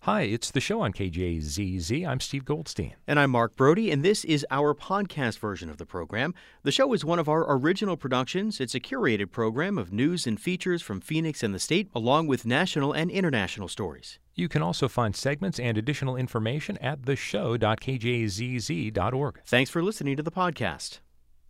Hi, it's the show on KJZZ. I'm Steve Goldstein. And I'm Mark Brody, and this is our podcast version of the program. The show is one of our original productions. It's a curated program of news and features from Phoenix and the state, along with national and international stories. You can also find segments and additional information at theshow.kjzz.org. Thanks for listening to the podcast.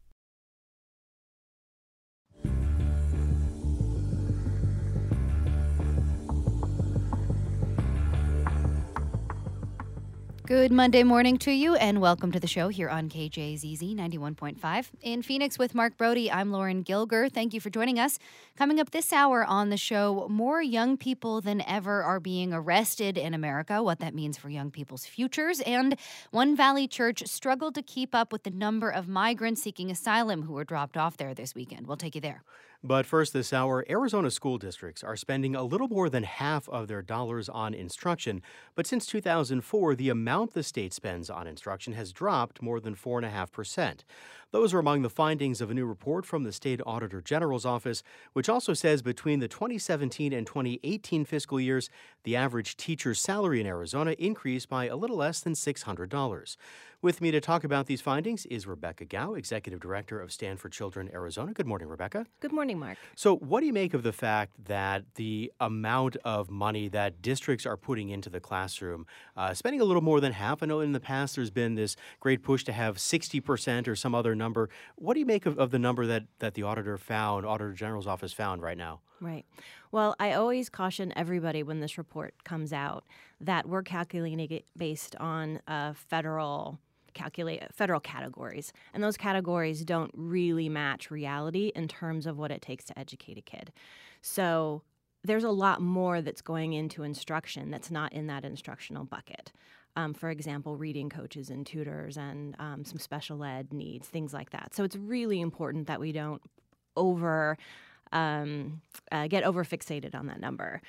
Good Monday morning to you, and welcome to the show here on KJZZ 91.5. In Phoenix with Mark Brody, I'm Lauren Gilger. Thank you for joining us. Coming up this hour on the show, more young people than ever are being arrested in America, what that means for young people's futures, and One Valley Church struggled to keep up with the number of migrants seeking asylum who were dropped off there this weekend. We'll take you there. But first this hour, Arizona school districts are spending a little more than half of their dollars on instruction. But since 2004, the amount the state spends on instruction has dropped more than 4.5%. Those are among the findings of a new report from the State Auditor General's office, which also says between the 2017 and 2018 fiscal years, the average teacher's salary in Arizona increased by a little less than $600. With me to talk about these findings is Rebecca Gao, Executive Director of Stand for Children Arizona. Good morning, Rebecca. Good morning, Mark. So what do you make of the fact that the amount of money that districts are putting into the classroom, spending a little more than half? I know in the past there's been this great push to have 60% or some other number. What do you make of the number that the Auditor General's office found right now? Right. Well, I always caution everybody when this report comes out that we're calculating it based on federal categories, and those categories don't really match reality in terms of what it takes to educate a kid. So there's a lot more that's going into instruction that's not in that instructional bucket. For example, reading coaches and tutors and some special ed needs, things like that. So it's really important that we don't get over fixated on that number.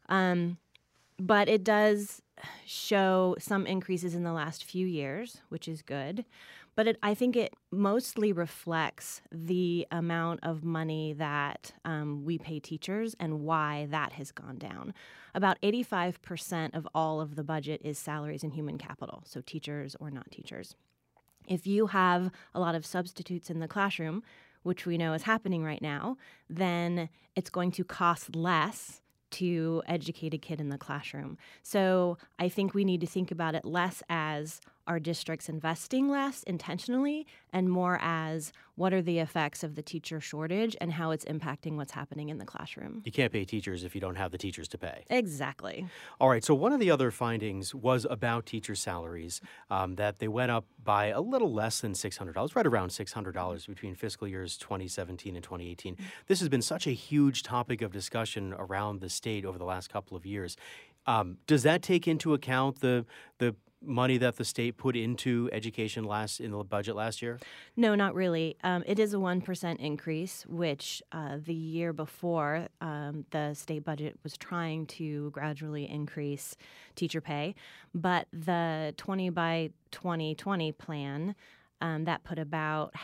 But it does show some increases in the last few years, which is good. But I think it mostly reflects the amount of money that we pay teachers and why that has gone down. About 85% of all of the budget is salaries and human capital, so teachers or not teachers. If you have a lot of substitutes in the classroom, which we know is happening right now, then it's going to cost less to educate a kid in the classroom. So I think we need to think about it less as our districts investing less intentionally and more as what are the effects of the teacher shortage and how it's impacting what's happening in the classroom. You can't pay teachers if you don't have the teachers to pay. Exactly. All right, so one of the other findings was about teacher salaries, that they went up by a little less than $600, right around $600 between fiscal years 2017 and 2018. This has been such a huge topic of discussion around the state over the last couple of years. Does that take into account the money that the state put into education in the budget last year? No, not really. It is a 1% increase, which the year before the state budget was trying to gradually increase teacher pay. But the 20 by 2020 plan that put about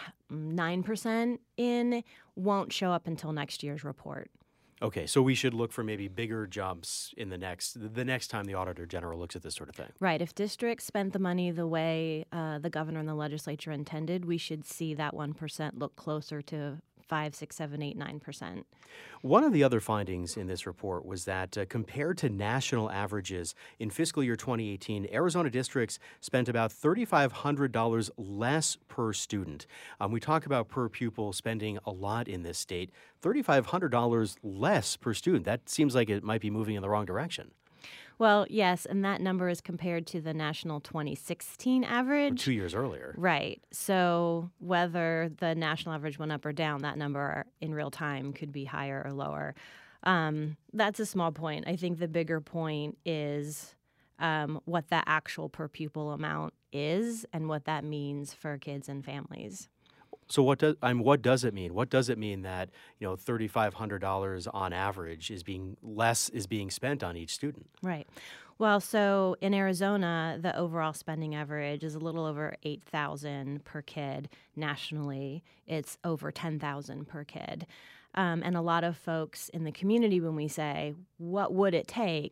9% in won't show up until next year's report. Okay, so we should look for maybe bigger jumps in the next time the Auditor General looks at this sort of thing. Right. If districts spent the money the way the governor and the legislature intended, we should see that 1% look closer to 5, 6, 7, 8, 9%. One of the other findings in this report was that compared to national averages in fiscal year 2018, Arizona districts spent about $3,500 less per student. We talk about per pupil spending a lot in this state. $3,500 less per student. That seems like it might be moving in the wrong direction. Well, yes, and that number is compared to the national 2016 average. 2 years earlier. Right. So whether the national average went up or down, that number in real time could be higher or lower. That's a small point. I think the bigger point is what the actual per pupil amount is and what that means for kids and families. So what does it mean? What does it mean that $3,500 on average is being spent on each student? Right. Well, so in Arizona, the overall spending average is a little over $8,000 per kid. Nationally, it's over $10,000 per kid. And a lot of folks in the community, when we say, what would it take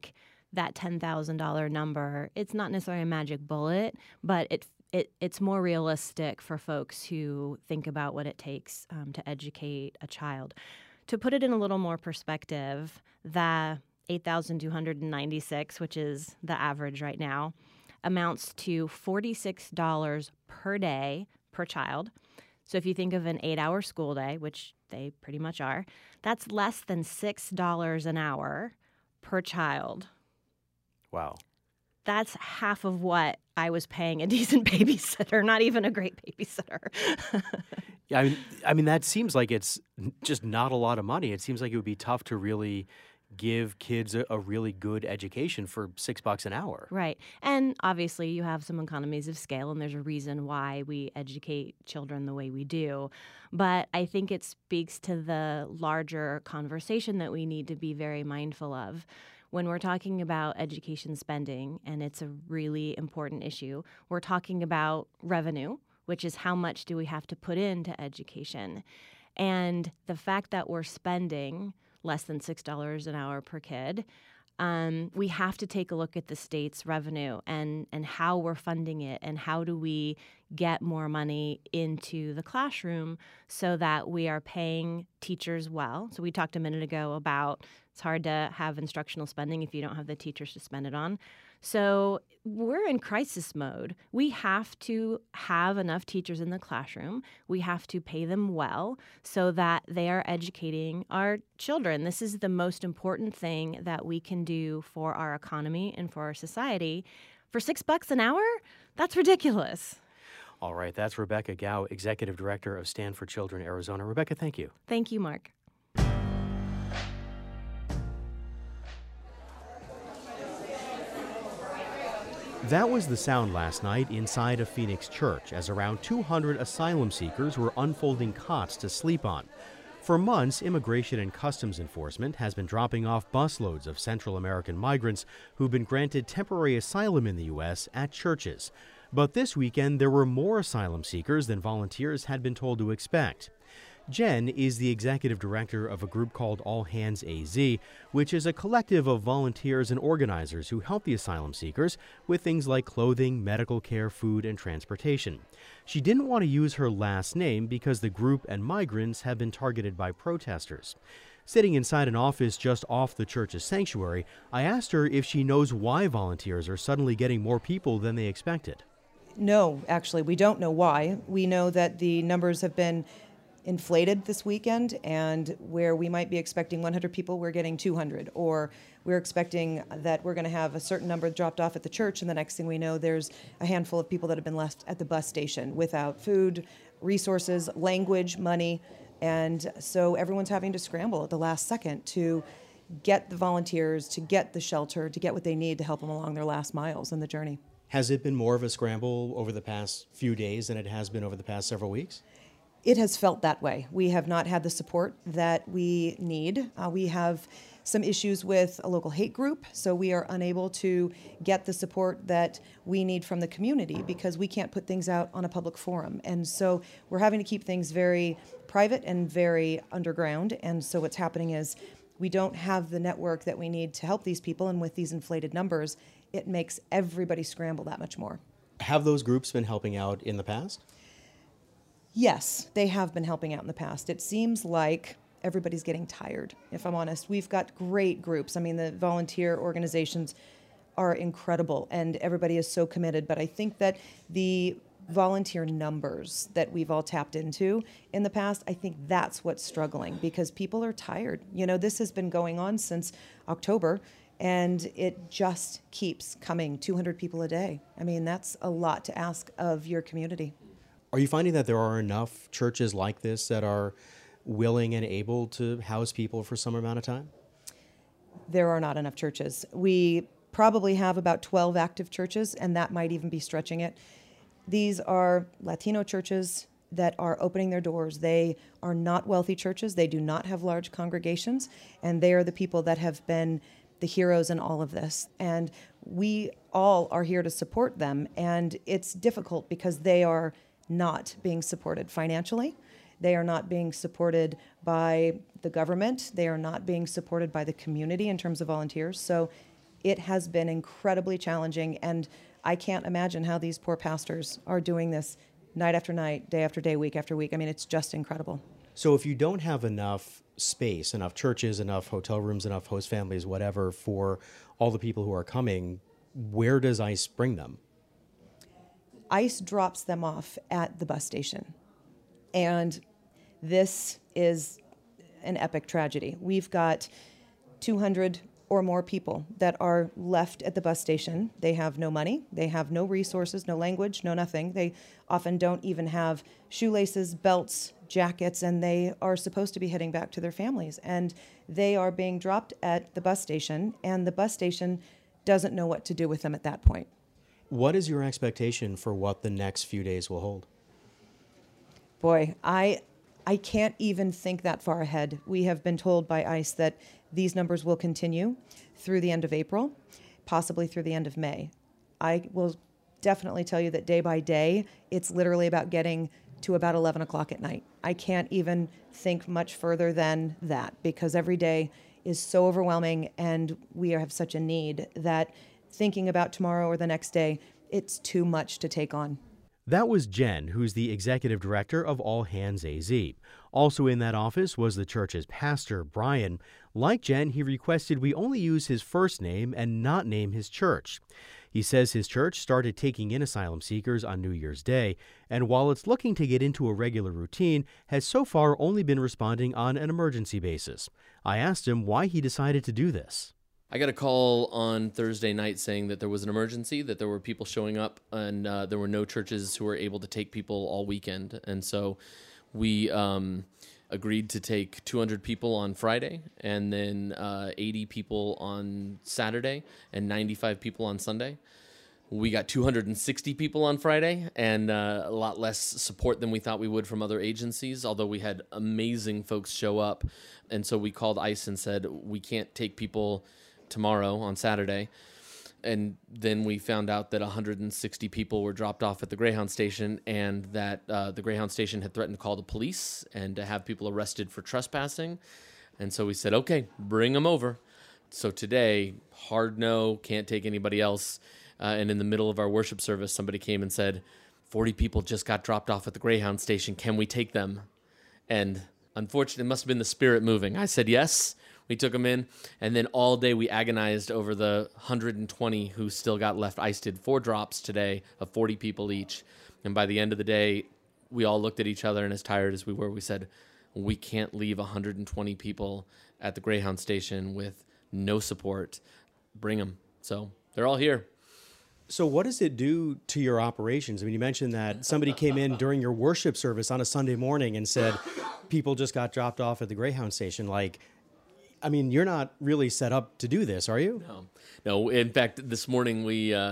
that $10,000 number, it's not necessarily a magic bullet, but it's more realistic for folks who think about what it takes to educate a child. To put it in a little more perspective, the $8,296, which is the average right now, amounts to $46 per day per child. So if you think of an 8-hour school day, which they pretty much are, that's less than $6 an hour per child. Wow. That's half of what I was paying a decent babysitter, not even a great babysitter. Yeah, I mean, that seems like it's just not a lot of money. It seems like it would be tough to really give kids a really good education for $6 an hour. Right. And obviously you have some economies of scale, and there's a reason why we educate children the way we do. But I think it speaks to the larger conversation that we need to be very mindful of. When we're talking about education spending, and it's a really important issue, we're talking about revenue, which is how much do we have to put into education. And the fact that we're spending less than $6 an hour per kid, we have to take a look at the state's revenue and how we're funding it, and how do we get more money into the classroom so that we are paying teachers well. So we talked a minute ago about it's hard to have instructional spending if you don't have the teachers to spend it on. So we're in crisis mode. We have to have enough teachers in the classroom. We have to pay them well so that they are educating our children. This is the most important thing that we can do for our economy and for our society. For $6 an hour, that's ridiculous. All right, that's Rebecca Gao, Executive Director of Stand for Children Arizona. Rebecca, thank you. Thank you, Mark. That was the sound last night inside a Phoenix church as around 200 asylum seekers were unfolding cots to sleep on. For months, Immigration and Customs Enforcement has been dropping off busloads of Central American migrants who've been granted temporary asylum in the U.S. at churches. But this weekend, there were more asylum seekers than volunteers had been told to expect. Jen is the executive director of a group called All Hands AZ, which is a collective of volunteers and organizers who help the asylum seekers with things like clothing, medical care, food, and transportation. She didn't want to use her last name because the group and migrants have been targeted by protesters. Sitting inside an office just off the church's sanctuary, I asked her if she knows why volunteers are suddenly getting more people than they expected. No, actually, we don't know why. We know that the numbers have been inflated this weekend, and where we might be expecting 100 people, we're getting 200, or we're expecting that we're going to have a certain number dropped off at the church, and the next thing we know, there's a handful of people that have been left at the bus station without food, resources, language, money, and so everyone's having to scramble at the last second to get the volunteers, to get the shelter, to get what they need to help them along their last miles in the journey. Has it been more of a scramble over the past few days than it has been over the past several weeks? It has felt that way. We have not had the support that we need. We have some issues with a local hate group, so we are unable to get the support that we need from the community because we can't put things out on a public forum. And so we're having to keep things very private and very underground. And so what's happening is we don't have the network that we need to help these people, and with these inflated numbers, it makes everybody scramble that much more. Have those groups been helping out in the past? Yes, they have been helping out in the past. It seems like everybody's getting tired, if I'm honest. We've got great groups. I mean, the volunteer organizations are incredible, and everybody is so committed. But I think that the volunteer numbers that we've all tapped into in the past, I think that's what's struggling, because people are tired. You know, this has been going on since October, and it just keeps coming, 200 people a day. I mean, that's a lot to ask of your community. Are you finding that there are enough churches like this that are willing and able to house people for some amount of time? There are not enough churches. We probably have about 12 active churches, and that might even be stretching it. These are Latino churches that are opening their doors. They are not wealthy churches. They do not have large congregations, and they are the people that have been the heroes in all of this. And we all are here to support them, and it's difficult because they are not being supported financially. They are not being supported by the government. They are not being supported by the community in terms of volunteers. So It has been incredibly challenging, and I can't imagine how these poor pastors are doing this night after night, day after day, week after week. I mean, it's just incredible. So if you don't have enough space, enough churches, enough hotel rooms, enough host families, whatever, for all the people who are coming, where does ICE bring them? ICE drops them off at the bus station. And this is an epic tragedy. We've got 200 or more people that are left at the bus station. They have no money, they have no resources, no language, no nothing. They often don't even have shoelaces, belts, jackets, and they are supposed to be heading back to their families. And they are being dropped at the bus station, and the bus station doesn't know what to do with them at that point. What is your expectation for what the next few days will hold? Boy, I can't even think that far ahead. We have been told by ICE that these numbers will continue through the end of April, possibly through the end of May. I will definitely tell you that day by day, it's literally about getting to about 11 o'clock at night. I can't even think much further than that because every day is so overwhelming and we have such a need that thinking about tomorrow or the next day, it's too much to take on. That was Jen, who's the executive director of All Hands AZ. Also in that office was the church's pastor, Brian. Like Jen, he requested we only use his first name and not name his church. He says his church started taking in asylum seekers on New Year's Day, and while it's looking to get into a regular routine, has so far only been responding on an emergency basis. I asked him why he decided to do this. I got a call on Thursday night saying that there was an emergency, that there were people showing up, and there were no churches who were able to take people all weekend. And so we agreed to take 200 people on Friday, and then 80 people on Saturday, and 95 people on Sunday. We got 260 people on Friday, and a lot less support than we thought we would from other agencies, although we had amazing folks show up. And so we called ICE and said, we can't take people tomorrow on Saturday. And then we found out that 160 people were dropped off at the Greyhound station, and that the Greyhound station had threatened to call the police and to have people arrested for trespassing. And so we said, okay, bring them over. So today, hard no, can't take anybody else. And in the middle of our worship service, somebody came and said, 40 people just got dropped off at the Greyhound station. Can we take them? And unfortunately, it must have been the Spirit moving. I said yes. We took them in, and then all day we agonized over the 120 who still got left. ICE did 4 drops today of 40 people each, and by the end of the day, we all looked at each other, and as tired as we were, we said, we can't leave 120 people at the Greyhound station with no support. Bring them. So they're all here. So what does it do to your operations? I mean, you mentioned that somebody came in during your worship service on a Sunday morning and said, people just got dropped off at the Greyhound station. Like, I mean, you're not really set up to do this, are you? No. In fact, this morning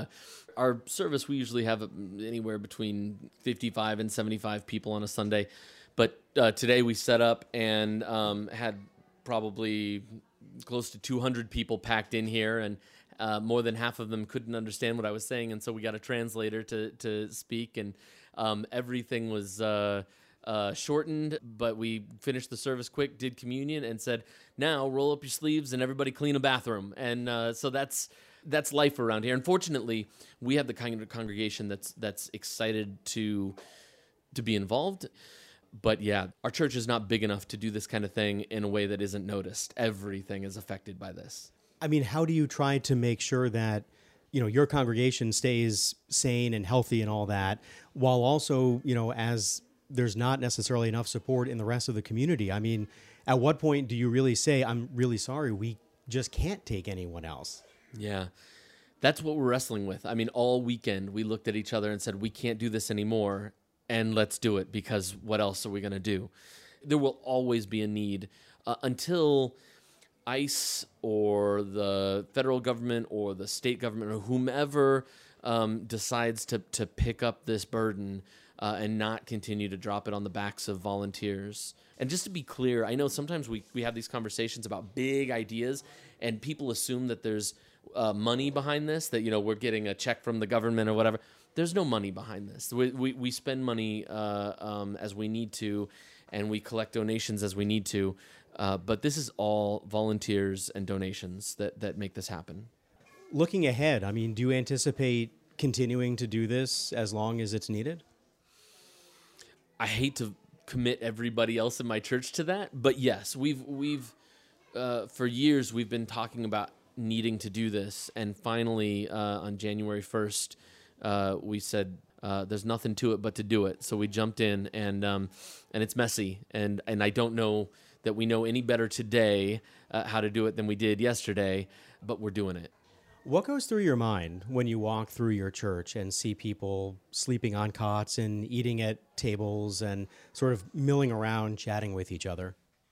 our service, we usually have anywhere between 55 and 75 people on a Sunday. But today we set up and had probably close to 200 people packed in here, and more than half of them couldn't understand what I was saying. And so we got a translator to speak, and everything was shortened, but we finished the service quick, did communion, and said, now roll up your sleeves and everybody clean a bathroom. And so that's life around here. Unfortunately, we have the kind of congregation that's excited to be involved. But yeah, our church is not big enough to do this kind of thing in a way that isn't noticed. Everything is affected by this. I mean, how do you try to make sure that, you know, your congregation stays sane and healthy and all that, while also, you know, as there's not necessarily enough support in the rest of the community? I mean, at what point do you really say, I'm really sorry, we just can't take anyone else? Yeah, that's what we're wrestling with. I mean, all weekend we looked at each other and said, we can't do this anymore, and let's do it, because what else are we going to do? There will always be a need until ICE or the federal government or the state government or whomever decides to pick up this burden and not continue to drop it on the backs of volunteers. And just to be clear, I know sometimes we have these conversations about big ideas, and people assume that there's money behind this, that, you know, we're getting a check from the government or whatever. There's no money behind this. We spend money as we need to, and we collect donations as we need to. But this is all volunteers and donations that make this happen. Looking ahead, I mean, do you anticipate continuing to do this as long as it's needed? I hate to commit everybody else in my church to that, but yes, we've for years we've been talking about needing to do this, and finally on January 1st, we said there's nothing to it but to do it. So we jumped in, and it's messy, and I don't know that we know any better today how to do it than we did yesterday, but we're doing it. What goes through your mind when you walk through your church and see people sleeping on cots and eating at tables and sort of milling around, chatting with each other?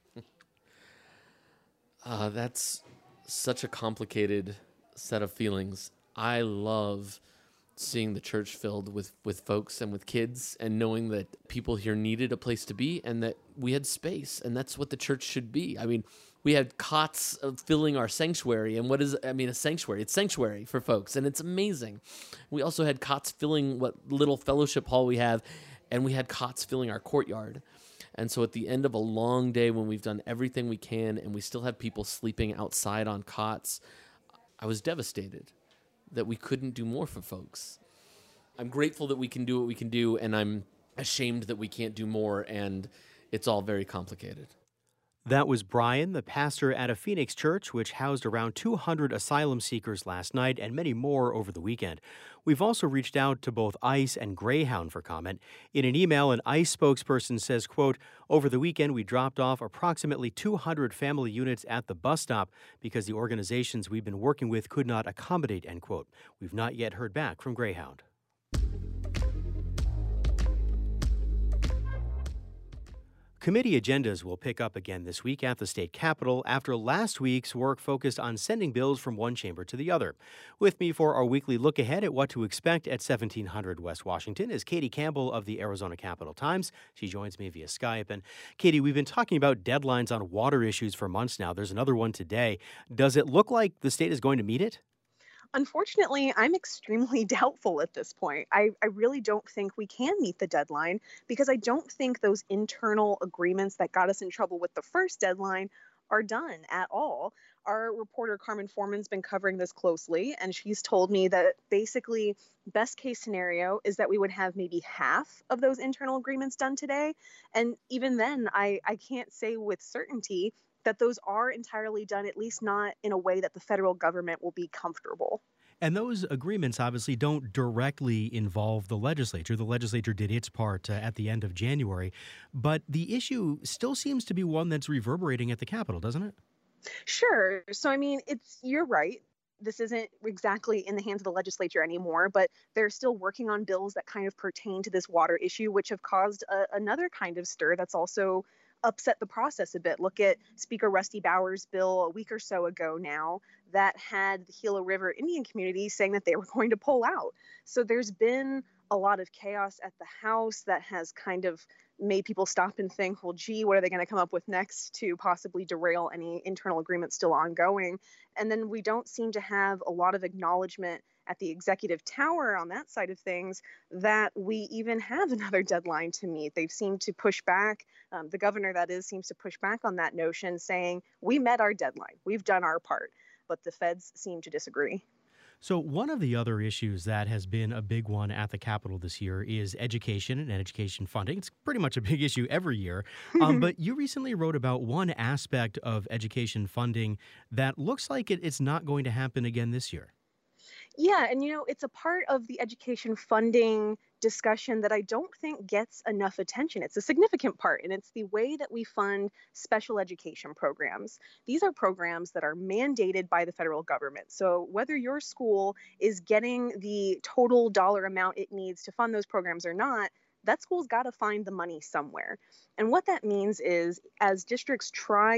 That's such a complicated set of feelings. I love seeing the church filled with folks and with kids, and knowing that people here needed a place to be and that we had space, and that's what the church should be. I mean, we had cots filling our sanctuary, and a sanctuary? It's sanctuary for folks, and it's amazing. We also had cots filling what little fellowship hall we have, and we had cots filling our courtyard. And so at the end of a long day when we've done everything we can and we still have people sleeping outside on cots, I was devastated that we couldn't do more for folks. I'm grateful that we can do what we can do, and I'm ashamed that we can't do more, and it's all very complicated. That was Brian, the pastor at a Phoenix church which housed around 200 asylum seekers last night and many more over the weekend. We've also reached out to both ICE and Greyhound for comment. In an email, an ICE spokesperson says, quote, "Over the weekend, we dropped off approximately 200 family units at the bus stop because the organizations we've been working with could not accommodate," end quote. We've not yet heard back from Greyhound. Committee agendas will pick up again this week at the state capitol after last week's work focused on sending bills from one chamber to the other. With me for our weekly look ahead at what to expect at 1700 West Washington is Katie Campbell of the Arizona Capitol Times. She joins me via Skype. And Katie, we've been talking about deadlines on water issues for months now. There's another one today. Does it look like the state is going to meet it? Unfortunately, I'm extremely doubtful at this point. I really don't think we can meet the deadline because I don't think those internal agreements that got us in trouble with the first deadline are done at all. Our reporter Carmen Foreman's been covering this closely, and she's told me that basically best case scenario is that we would have maybe half of those internal agreements done today. And even then, I can't say with certainty that those are entirely done, at least not in a way that the federal government will be comfortable. And those agreements obviously don't directly involve the legislature. The legislature did its part at the end of January. But the issue still seems to be one that's reverberating at the Capitol, doesn't it? Sure. So, I mean, you're right. This isn't exactly in the hands of the legislature anymore, but they're still working on bills that kind of pertain to this water issue, which have caused another kind of stir that's also upset the process a bit. Look at Speaker Rusty Bowers' bill a week or so ago now that had the Gila River Indian community saying that they were going to pull out. So there's been a lot of chaos at the House that has kind of made people stop and think, well, gee, what are they going to come up with next to possibly derail any internal agreement still ongoing? And then we don't seem to have a lot of acknowledgement at the executive tower on that side of things that we even have another deadline to meet. They've seemed to push back. The governor, that is, seems to push back on that notion, saying we met our deadline. We've done our part. But the feds seem to disagree. So one of the other issues that has been a big one at the Capitol this year is education and education funding. It's pretty much a big issue every year. But you recently wrote about one aspect of education funding that looks like it's not going to happen again this year. Yeah, and it's a part of the education funding discussion that I don't think gets enough attention. It's a significant part, and it's the way that we fund special education programs. These are programs that are mandated by the federal government. So whether your school is getting the total dollar amount it needs to fund those programs or not, that school's got to find the money somewhere. And what that means is as districts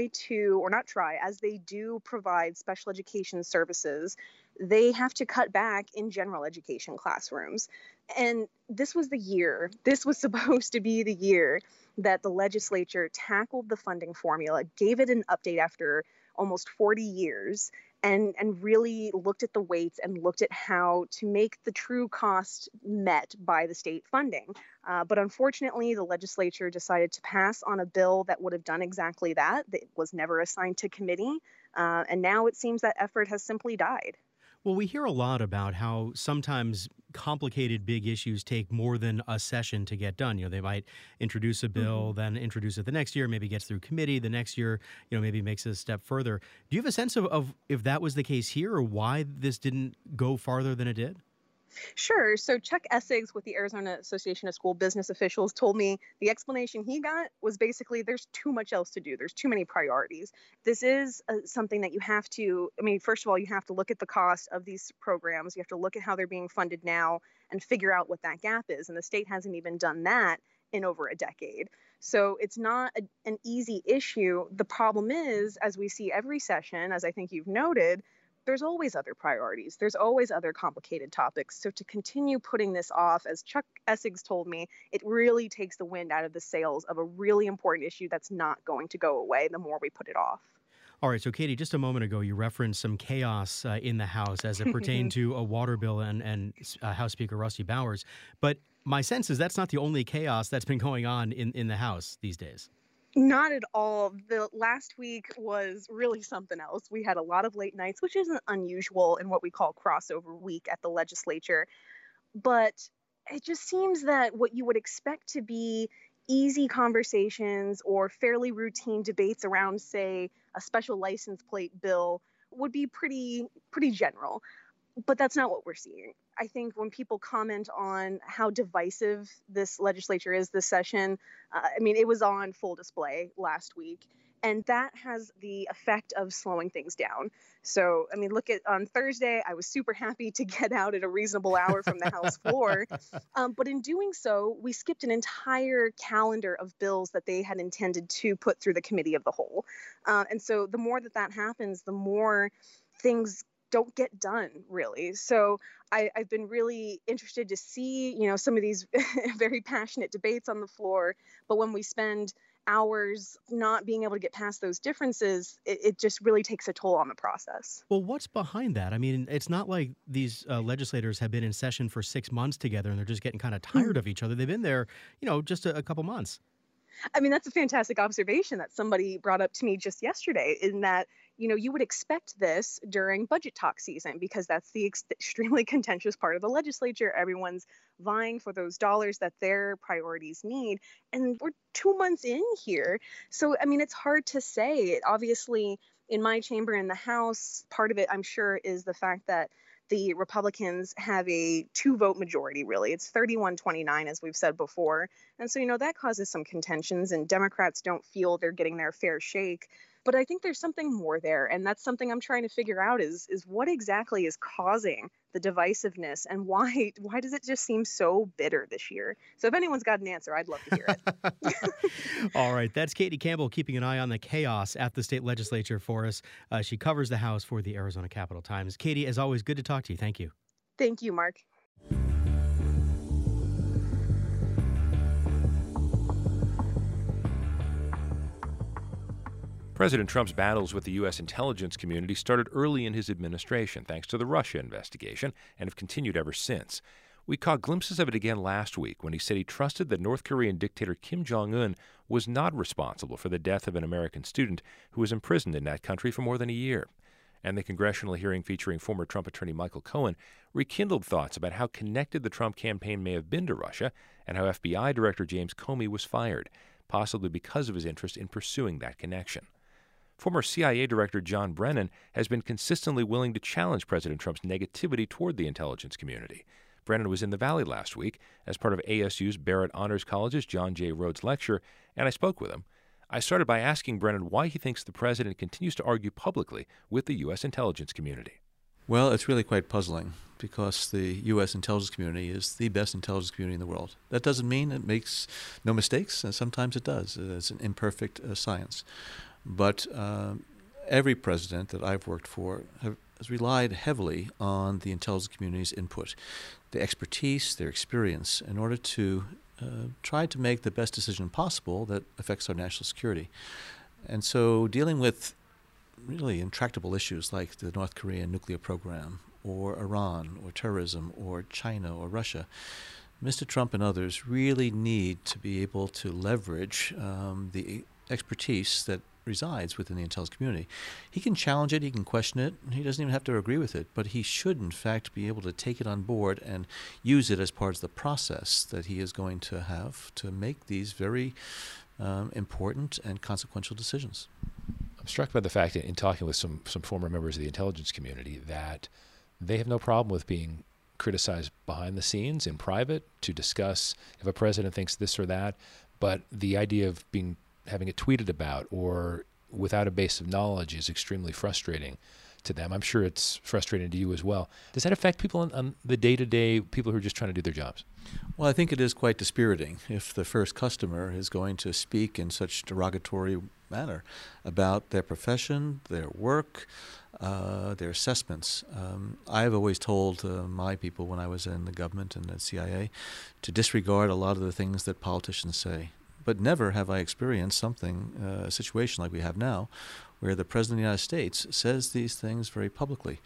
as they do provide special education services, they have to cut back in general education classrooms. And this was supposed to be the year that the legislature tackled the funding formula, gave it an update after almost 40 years, and really looked at the weights and looked at how to make the true cost met by the state funding. But unfortunately, the legislature decided to pass on a bill that would have done exactly that. It was never assigned to committee. And now it seems that effort has simply died. Well, we hear a lot about how sometimes complicated big issues take more than a session to get done. They might introduce a bill, then introduce it the next year, maybe gets through committee the next year, maybe makes it a step further. Do you have a sense of if that was the case here or why this didn't go farther than it did? Sure. So Chuck Essex with the Arizona Association of School Business Officials told me the explanation he got was basically there's too much else to do. There's too many priorities. This is something that you have to, first of all, you have to look at the cost of these programs. You have to look at how they're being funded now and figure out what that gap is. And the state hasn't even done that in over a decade. So it's not an easy issue. The problem is, as we see every session, as I think you've noted, there's always other priorities. There's always other complicated topics. So to continue putting this off, as Chuck Essex told me, it really takes the wind out of the sails of a really important issue that's not going to go away the more we put it off. All right. So, Katie, just a moment ago, you referenced some chaos in the House as it pertained to a water bill and House Speaker Rusty Bowers. But my sense is that's not the only chaos that's been going on in the House these days. Not at all. The last week was really something else. We had a lot of late nights, which isn't unusual in what we call crossover week at the legislature. But it just seems that what you would expect to be easy conversations or fairly routine debates around, say, a special license plate bill would be pretty general. But that's not what we're seeing. I think when people comment on how divisive this legislature is this session, it was on full display last week. And that has the effect of slowing things down. So, look at on Thursday, I was super happy to get out at a reasonable hour from the House floor. But in doing so, we skipped an entire calendar of bills that they had intended to put through the committee of the whole. And so the more that happens, the more things don't get done, really. So I've been really interested to see, some of these very passionate debates on the floor. But when we spend hours not being able to get past those differences, it just really takes a toll on the process. Well, what's behind that? It's not like these legislators have been in session for 6 months together and they're just getting kind of tired of each other. They've been there, just a couple months. That's a fantastic observation that somebody brought up to me just yesterday, in that, you would expect this during budget talk season because that's the extremely contentious part of the legislature. Everyone's vying for those dollars that their priorities need. And we're 2 months in here. So, it's hard to say. Obviously, in my chamber in the House, part of it, I'm sure, is the fact that the Republicans have a 2-vote majority, really. It's 31-29, as we've said before. And so, that causes some contentions, and Democrats don't feel they're getting their fair shake. But I think there's something more there, and that's something I'm trying to figure out is what exactly is causing the divisiveness, and why does it just seem so bitter this year? So if anyone's got an answer, I'd love to hear it. All right. That's Katie Campbell keeping an eye on the chaos at the state legislature for us. She covers the House for the Arizona Capital Times. Katie, as always, good to talk to you. Thank you. Thank you, Mark. President Trump's battles with the U.S. intelligence community started early in his administration, thanks to the Russia investigation, and have continued ever since. We caught glimpses of it again last week when he said he trusted that North Korean dictator Kim Jong-un was not responsible for the death of an American student who was imprisoned in that country for more than a year. And the congressional hearing featuring former Trump attorney Michael Cohen rekindled thoughts about how connected the Trump campaign may have been to Russia and how FBI Director James Comey was fired, possibly because of his interest in pursuing that connection. Former CIA Director John Brennan has been consistently willing to challenge President Trump's negativity toward the intelligence community. Brennan was in the Valley last week as part of ASU's Barrett Honors College's John J. Rhodes Lecture, and I spoke with him. I started by asking Brennan why he thinks the president continues to argue publicly with the U.S. intelligence community. Well, it's really quite puzzling because the U.S. intelligence community is the best intelligence community in the world. That doesn't mean it makes no mistakes, and sometimes it does. It's an imperfect science. But every president that I've worked for has relied heavily on the intelligence community's input, the expertise, their experience, in order to try to make the best decision possible that affects our national security. And so dealing with really intractable issues like the North Korean nuclear program, or Iran, or terrorism, or China, or Russia, Mr. Trump and others really need to be able to leverage the expertise that resides within the intelligence community. He can challenge it, he can question it, he doesn't even have to agree with it, but he should in fact be able to take it on board and use it as part of the process that he is going to have to make these very important and consequential decisions. I'm struck by the fact in talking with some former members of the intelligence community that they have no problem with being criticized behind the scenes in private to discuss if a president thinks this or that, but the idea of having it tweeted about or without a base of knowledge is extremely frustrating to them. I'm sure it's frustrating to you as well. Does that affect people on the day-to-day, people who are just trying to do their jobs? Well, I think it is quite dispiriting if the first customer is going to speak in such derogatory manner about their profession, their work, their assessments. I've always told my people when I was in the government and the CIA to disregard a lot of the things that politicians say. But never have I experienced a situation like we have now, where the President of the United States says these things very publicly.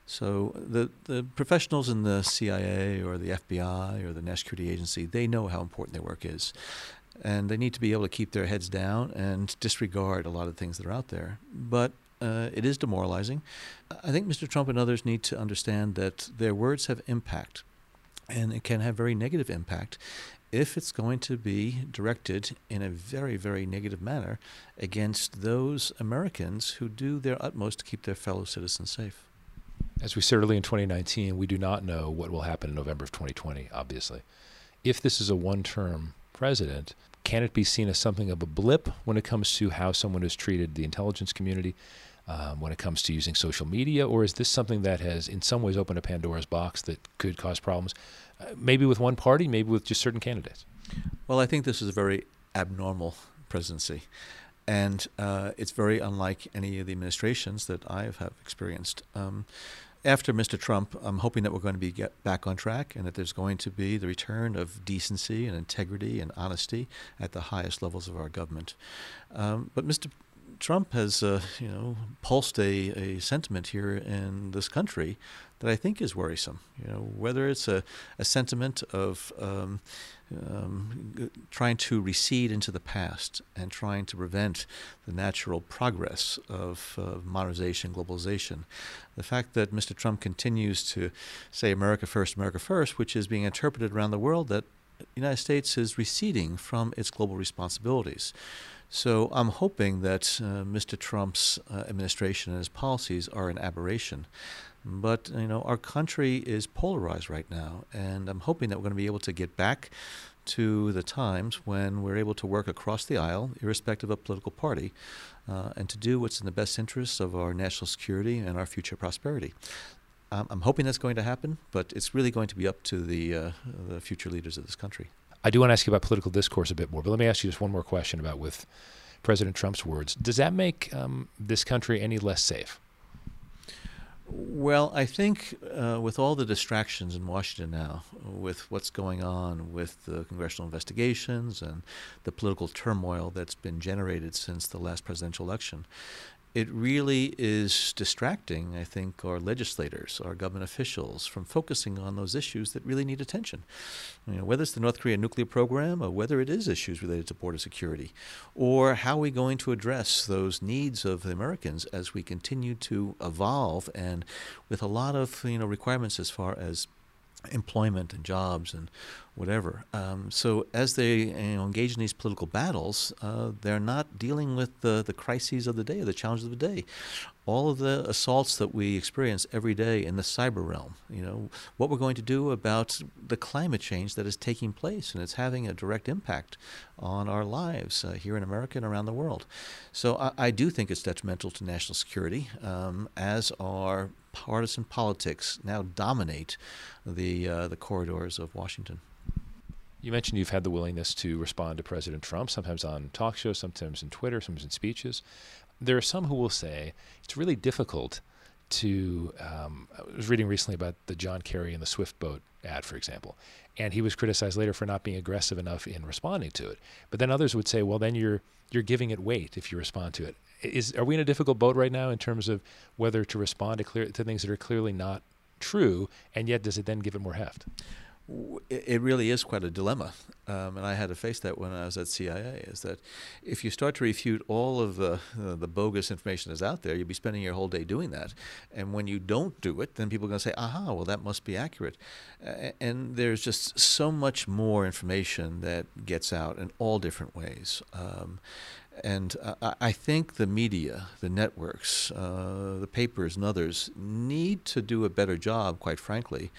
So the professionals in the CIA or the FBI or the National Security Agency, they know how important their work is. And they need to be able to keep their heads down and disregard a lot of things that are out there. But it is demoralizing. I think Mr. Trump and others need to understand that their words have impact, and it can have very negative impact if it's going to be directed in a very, very negative manner against those Americans who do their utmost to keep their fellow citizens safe. As we said early in 2019, we do not know what will happen in November of 2020, obviously. If this is a one-term president, can it be seen as something of a blip when it comes to how someone has treated the intelligence community, when it comes to using social media, or is this something that has in some ways opened a Pandora's box that could cause problems, maybe with one party, maybe with just certain candidates? Well, I think this is a very abnormal presidency, and it's very unlike any of the administrations that I have experienced. After Mr. Trump, I'm hoping that we're going to get back on track and that there's going to be the return of decency and integrity and honesty at the highest levels of our government. But Mr. Trump has, pulsed a sentiment here in this country that I think is worrisome. Whether it's a sentiment of trying to recede into the past and trying to prevent the natural progress of modernization, globalization. The fact that Mr. Trump continues to say America first, which is being interpreted around the world that the United States is receding from its global responsibilities. So I'm hoping that Mr. Trump's administration and his policies are an aberration. But, our country is polarized right now, and I'm hoping that we're going to be able to get back to the times when we're able to work across the aisle, irrespective of political party, and to do what's in the best interests of our national security and our future prosperity. I'm hoping that's going to happen, but it's really going to be up to the future leaders of this country. I do want to ask you about political discourse a bit more, but let me ask you just one more question about with President Trump's words. Does that make this country any less safe? Well, I think with all the distractions in Washington now, with what's going on with the congressional investigations and the political turmoil that's been generated since the last presidential election, it really is distracting, I think, our legislators, our government officials from focusing on those issues that really need attention. Whether it's the North Korea nuclear program or whether it is issues related to border security, or how are we going to address those needs of the Americans as we continue to evolve and with a lot of requirements as far as employment and jobs and whatever. So as they engage in these political battles, they're not dealing with the crises of the day, or the challenges of the day. All of the assaults that we experience every day in the cyber realm, what we're going to do about the climate change that is taking place, and it's having a direct impact on our lives here in America and around the world. So I do think it's detrimental to national security as our partisan politics now dominate the corridors of Washington. You mentioned you've had the willingness to respond to President Trump, sometimes on talk shows, sometimes in Twitter, sometimes in speeches. There are some who will say it's really difficult to, I was reading recently about the John Kerry and the Swift boat ad, for example, and he was criticized later for not being aggressive enough in responding to it. But then others would say, well, then you're giving it weight if you respond to it. Are we in a difficult boat right now in terms of whether to respond to things that are clearly not true, and yet does it then give it more heft? It really is quite a dilemma, and I had to face that when I was at CIA, is that if you start to refute all of the bogus information that's out there, you'll be spending your whole day doing that. And when you don't do it, then people are going to say, aha, well, that must be accurate. And there's just so much more information that gets out in all different ways. And I think the media, the networks, the papers and others need to do a better job, quite frankly,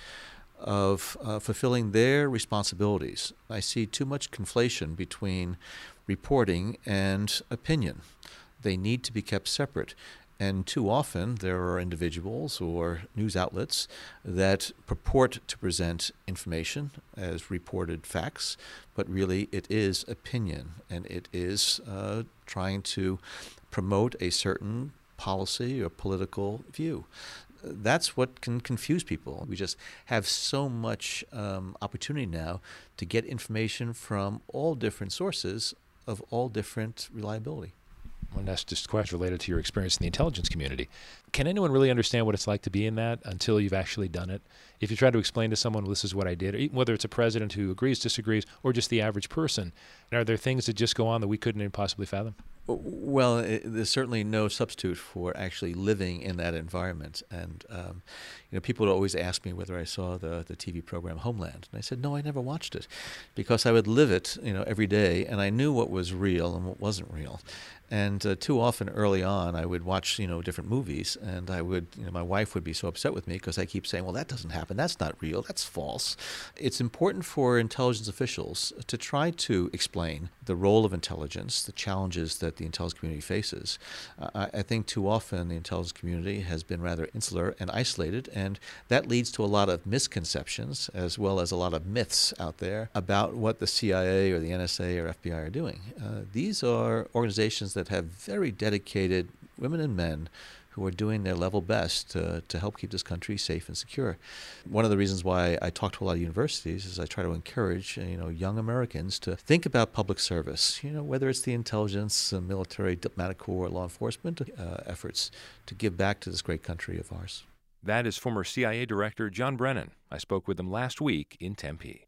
of fulfilling their responsibilities. I see too much conflation between reporting and opinion. They need to be kept separate. And too often there are individuals or news outlets that purport to present information as reported facts, but really it is opinion, and it is trying to promote a certain policy or political view. That's what can confuse people. We just have so much opportunity now to get information from all different sources of all different reliability. I want to ask just a question related to your experience in the intelligence community. Can anyone really understand what it's like to be in that until you've actually done it? If you try to explain to someone, well, this is what I did, or whether it's a president who agrees, disagrees, or just the average person, are there things that just go on that we couldn't even possibly fathom? Well, there's certainly no substitute for actually living in that environment. And people would always ask me whether I saw the TV program Homeland, and I said no, I never watched it, because I would live it, every day, and I knew what was real and what wasn't real. And too often early on, I would watch, different movies, and I would, my wife would be so upset with me because I keep saying, well, that doesn't happen. That's not real. That's false. It's important for intelligence officials to try to explain the role of intelligence, the challenges that the intelligence community faces. I think too often the intelligence community has been rather insular and isolated, and that leads to a lot of misconceptions as well as a lot of myths out there about what the CIA or the NSA or FBI are doing. These are organizations that have very dedicated women and men who are doing their level best to help keep this country safe and secure. One of the reasons why I talk to a lot of universities is I try to encourage young Americans to think about public service, whether it's the intelligence, military, diplomatic corps, law enforcement efforts to give back to this great country of ours. That is former CIA Director John Brennan. I spoke with him last week in Tempe.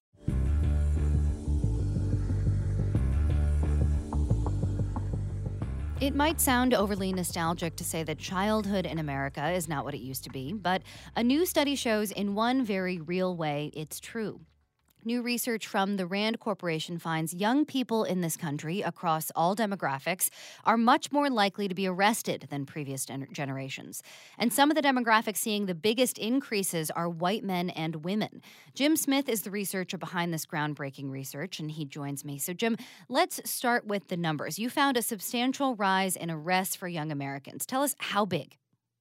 It might sound overly nostalgic to say that childhood in America is not what it used to be, but a new study shows in one very real way it's true. New research from the RAND Corporation finds young people in this country across all demographics are much more likely to be arrested than previous generations. And some of the demographics seeing the biggest increases are white men and women. Jim Smith is the researcher behind this groundbreaking research, and he joins me. So, Jim, let's start with the numbers. You found a substantial rise in arrests for young Americans. Tell us how big.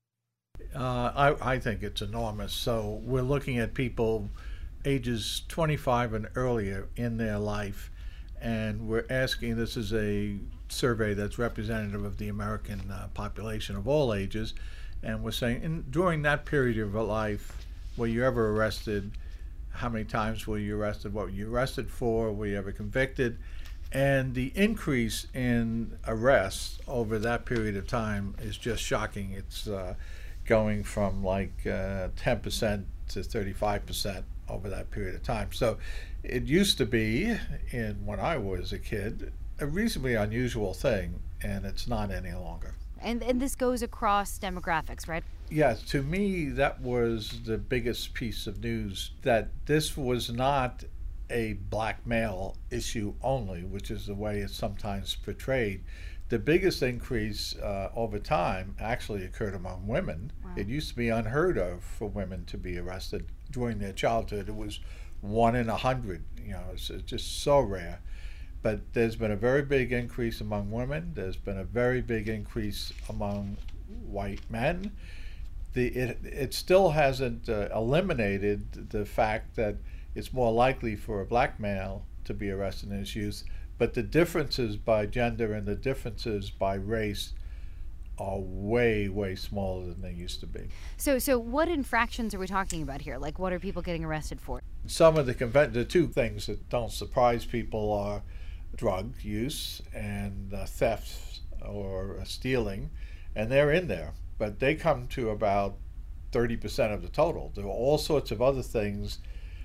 I think it's enormous. So we're looking at people ages 25 and earlier in their life, and we're asking, this is a survey that's representative of the American population of all ages, and we're saying, during that period of your life, were you ever arrested? How many times were you arrested? What were you arrested for? Were you ever convicted? And the increase in arrests over that period of time is just shocking. It's going from like 10% to 35% over that period of time. So it used to be, when I was a kid, a reasonably unusual thing, and it's not any longer. And this goes across demographics, right? Yes, to me, that was the biggest piece of news, that this was not a black male issue only, which is the way it's sometimes portrayed. The biggest increase over time actually occurred among women. Wow. It used to be unheard of for women to be arrested during their childhood. It was 1 in 100. It's just so rare. But there's been a very big increase among women. There's been a very big increase among white men. It still hasn't eliminated the fact that it's more likely for a black male to be arrested in his youth. But the differences by gender and the differences by race are way, way smaller than they used to be. So what infractions are we talking about here? Like, what are people getting arrested for? Some of the two things that don't surprise people are drug use and theft or stealing, and they're in there. But they come to about 30% of the total. There are all sorts of other things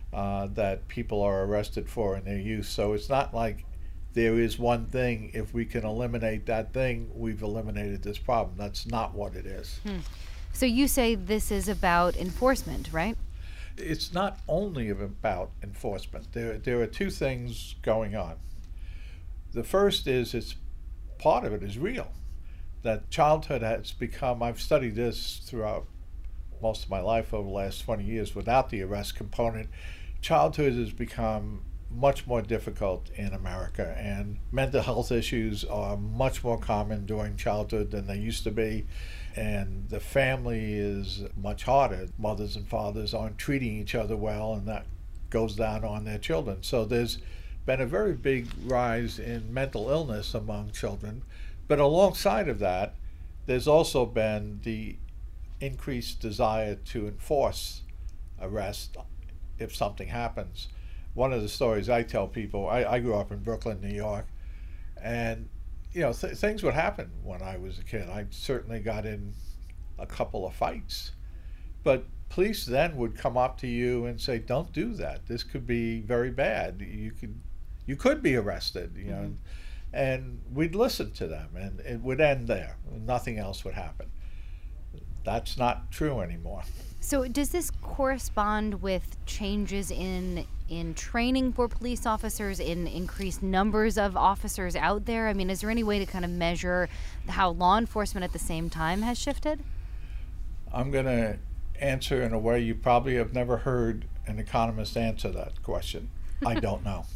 that people are arrested for in their youth. So it's not like there is one thing. If we can eliminate that thing, we've eliminated this problem. That's not what it is. So you say this is about enforcement, right? It's not only about enforcement. There are two things going on. The first is it's part of it is real. That childhood has become, I've studied this throughout most of my life over the last 20 years without the arrest component. Childhood has become much more difficult in America, and mental health issues are much more common during childhood than they used to be, and the family is much harder. Mothers and fathers aren't treating each other well, and that goes down on their children. So there's been a very big rise in mental illness among children, but alongside of that, there's also been the increased desire to enforce arrest if something happens. One of the stories I tell people, I grew up in Brooklyn, New York, and things would happen when I was a kid. I certainly got in a couple of fights, but police then would come up to you and say, "Don't do that. This could be very bad. You could be arrested." And we'd listen to them, and it would end there. Nothing else would happen. That's not true anymore. So does this correspond with changes in training for police officers, in increased numbers of officers out there? I mean, is there any way to kind of measure how law enforcement at the same time has shifted? I'm going to answer in a way you probably have never heard an economist answer that question. I don't know.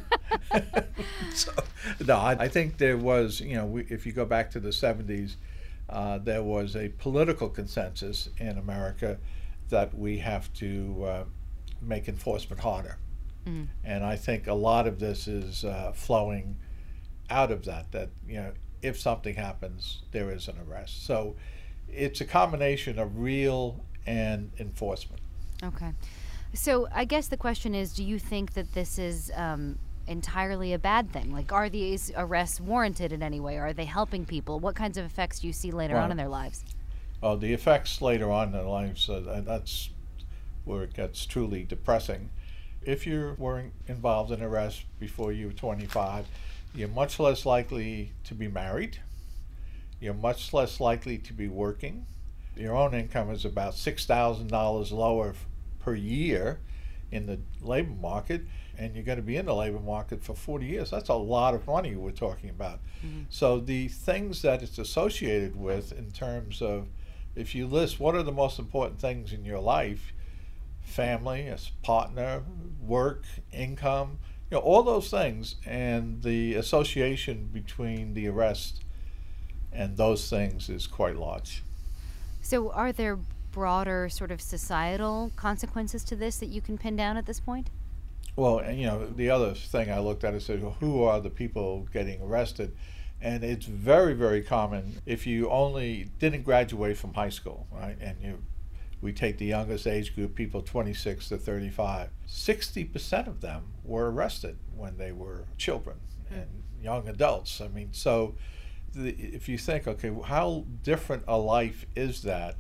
I think there was, if you go back to the 70s, there was a political consensus in America that we have to make enforcement harder. And I think a lot of this is flowing out of that if something happens, there is an arrest. So it's a combination of real and enforcement. Okay. So I guess the question is, do you think that this is entirely a bad thing? Like, are these arrests warranted in any way? Are they helping people? What kinds of effects do you see later on in their lives? Oh, the effects later on in their lives, that's where it gets truly depressing. If you were involved in arrest before you were 25, you're much less likely to be married. You're much less likely to be working. Your own income is about $6,000 lower per year in the labor market, and you're going to be in the labor market for 40 years. That's a lot of money we're talking about. So the things that it's associated with in terms of, if you list what are the most important things in your life, family, a partner, work, income, all those things, and the association between the arrest and those things is quite large. So are there broader sort of societal consequences to this that you can pin down at this point? Well, the other thing I looked at is said, who are the people getting arrested? And it's very, very common if you only didn't graduate from high school, right? And we take the youngest age group, people 26 to 35. 60% of them were arrested when they were children and young adults. I mean, so if you think, okay, how different a life is that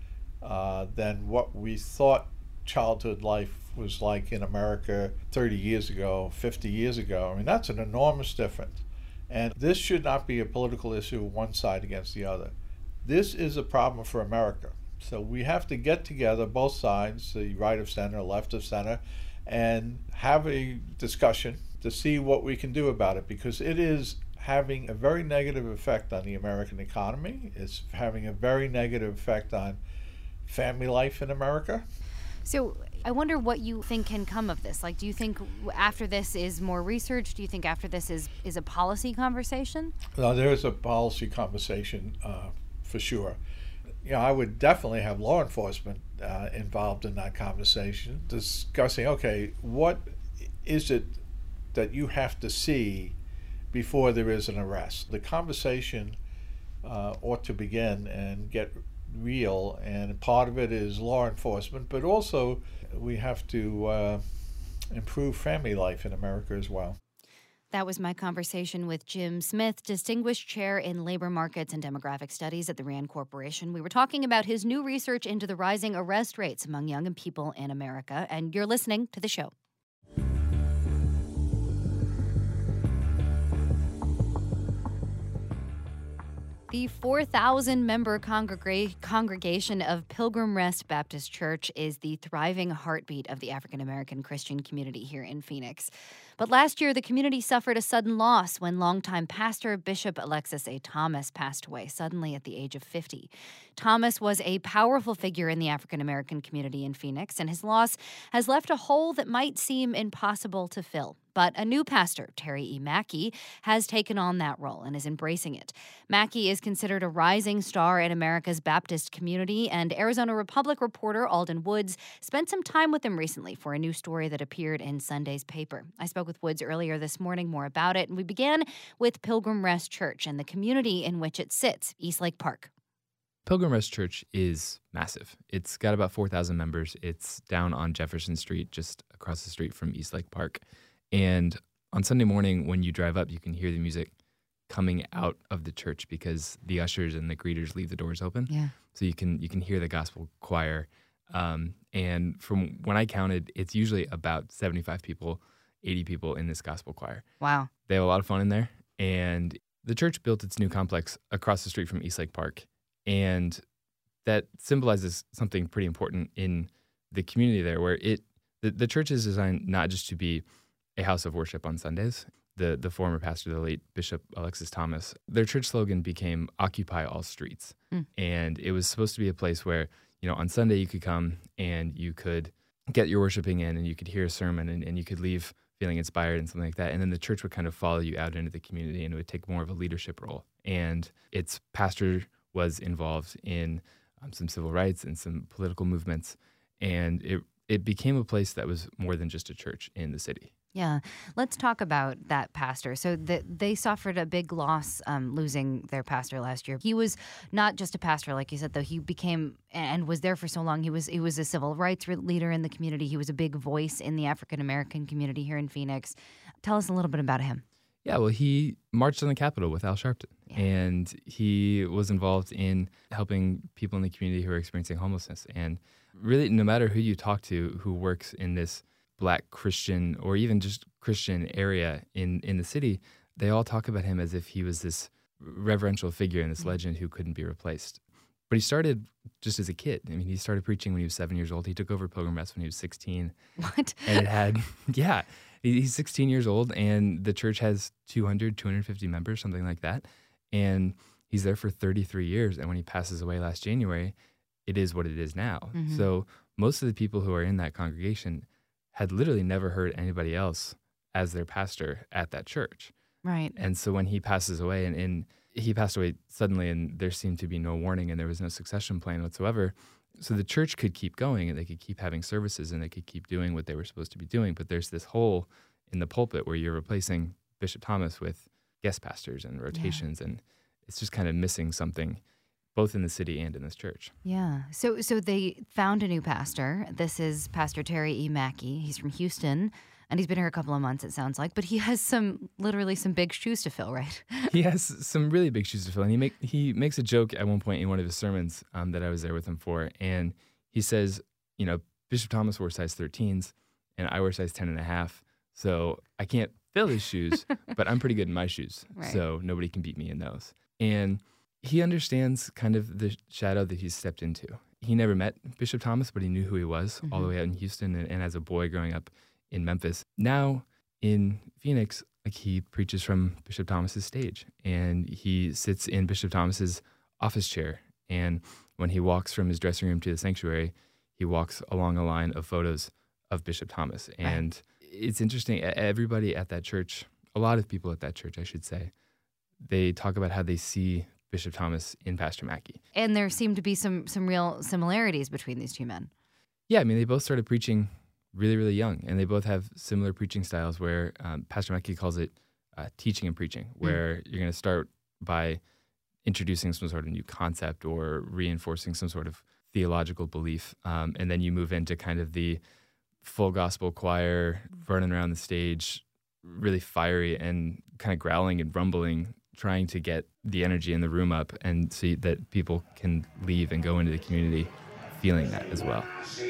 than what we thought childhood life was like in America 30 years ago, 50 years ago? I mean, that's an enormous difference. And this should not be a political issue, one side against the other. This is a problem for America. So we have to get together, both sides, the right of center, left of center, and have a discussion to see what we can do about it, because it is having a very negative effect on the American economy. It's having a very negative effect on family life in America. So I wonder what you think can come of this. Like, do you think after this is more research? Do you think after this is a policy conversation? Well, there is a policy conversation for sure. I would definitely have law enforcement involved in that conversation, discussing, okay, what is it that you have to see before there is an arrest? The conversation ought to begin and get real, and part of it is law enforcement, but also we have to improve family life in America as well. That was my conversation with Jim Smith, Distinguished Chair in Labor Markets and Demographic Studies at the RAND Corporation. We were talking about his new research into the rising arrest rates among young people in America, and you're listening to the show. The 4,000-member congregation of Pilgrim Rest Baptist Church is the thriving heartbeat of the African-American Christian community here in Phoenix. But last year, the community suffered a sudden loss when longtime pastor Bishop Alexis A. Thomas passed away suddenly at the age of 50. Thomas was a powerful figure in the African-American community in Phoenix, and his loss has left a hole that might seem impossible to fill. But a new pastor, Terry E. Mackey, has taken on that role and is embracing it. Mackey is considered a rising star in America's Baptist community, and Arizona Republic reporter Alden Woods spent some time with him recently for a new story that appeared in Sunday's paper. I spoke with Woods earlier this morning more about it, and we began with Pilgrim Rest Church and the community in which it sits, Eastlake Park. Pilgrim Rest Church is massive. It's got about 4,000 members. It's down on Jefferson Street, just across the street from Eastlake Park. And on Sunday morning, when you drive up, you can hear the music coming out of the church because the ushers and the greeters leave the doors open. Yeah. So you can hear the gospel choir. And from when I counted, it's usually about 75 people, 80 people in this gospel choir. Wow. They have a lot of fun in there. And the church built its new complex across the street from Eastlake Park. And that symbolizes something pretty important in the community there, where the church is designed not just to be a house of worship on Sundays. The former pastor, the late Bishop Alexis Thomas, their church slogan became Occupy All Streets. And it was supposed to be a place where, on Sunday you could come and you could get your worshiping in and you could hear a sermon and you could leave feeling inspired and something like that. And then the church would kind of follow you out into the community and it would take more of a leadership role. And its pastor was involved in some civil rights and some political movements. And it became a place that was more than just a church in the city. Yeah. Let's talk about that pastor. So they suffered a big loss losing their pastor last year. He was not just a pastor, like you said, though. He became and was there for so long. He was a civil rights leader in the community. He was a big voice in the African-American community here in Phoenix. Tell us a little bit about him. Yeah, well, he marched on the Capitol with Al Sharpton, and he was involved in helping people in the community who are experiencing homelessness. And really, no matter who you talk to who works in this Black Christian or even just Christian area in the city, they all talk about him as if he was this reverential figure and this legend who couldn't be replaced. But he started just as a kid. I mean, he started preaching when he was 7 years old. He took over Pilgrim Rest when he was 16. What? And it had, yeah, he's 16 years old, and the church has 250 members, something like that. And he's there for 33 years. And when he passes away last January, it is what it is now. Mm-hmm. So most of the people who are in that congregation had literally never heard anybody else as their pastor at that church. Right. And so when he passes away, and he passed away suddenly, and there seemed to be no warning, and there was no succession plan whatsoever. So the church could keep going, and they could keep having services, and they could keep doing what they were supposed to be doing. But there's this hole in the pulpit where you're replacing Bishop Thomas with guest pastors and rotations, and it's just kind of missing something, both in the city and in this church. Yeah. So they found a new pastor. This is Pastor Terry E. Mackey. He's from Houston, and he's been here a couple of months, it sounds like. But he has literally some big shoes to fill, right? He has some really big shoes to fill. And he makes a joke at one point in one of his sermons that I was there with him for. And he says, Bishop Thomas wore size 13s, and I wear size 10.5. So I can't fill his shoes, but I'm pretty good in my shoes. Right. So nobody can beat me in those. And he understands kind of the shadow that he's stepped into. He never met Bishop Thomas, but he knew who he was all the way out in Houston and as a boy growing up in Memphis. Now in Phoenix, he preaches from Bishop Thomas's stage, and he sits in Bishop Thomas's office chair. And when he walks from his dressing room to the sanctuary, he walks along a line of photos of Bishop Thomas. And it's interesting, everybody at that church, a lot of people at that church, I should say, they talk about how they see Bishop Thomas in Pastor Mackey. And there seem to be some real similarities between these two men. Yeah, I mean, they both started preaching really, really young, and they both have similar preaching styles where Pastor Mackey calls it teaching and preaching, where you're going to start by introducing some sort of new concept or reinforcing some sort of theological belief, and then you move into kind of the full gospel choir, running around the stage, really fiery and kind of growling and rumbling, trying to get the energy in the room up and see that people can leave and go into the community feeling that as well.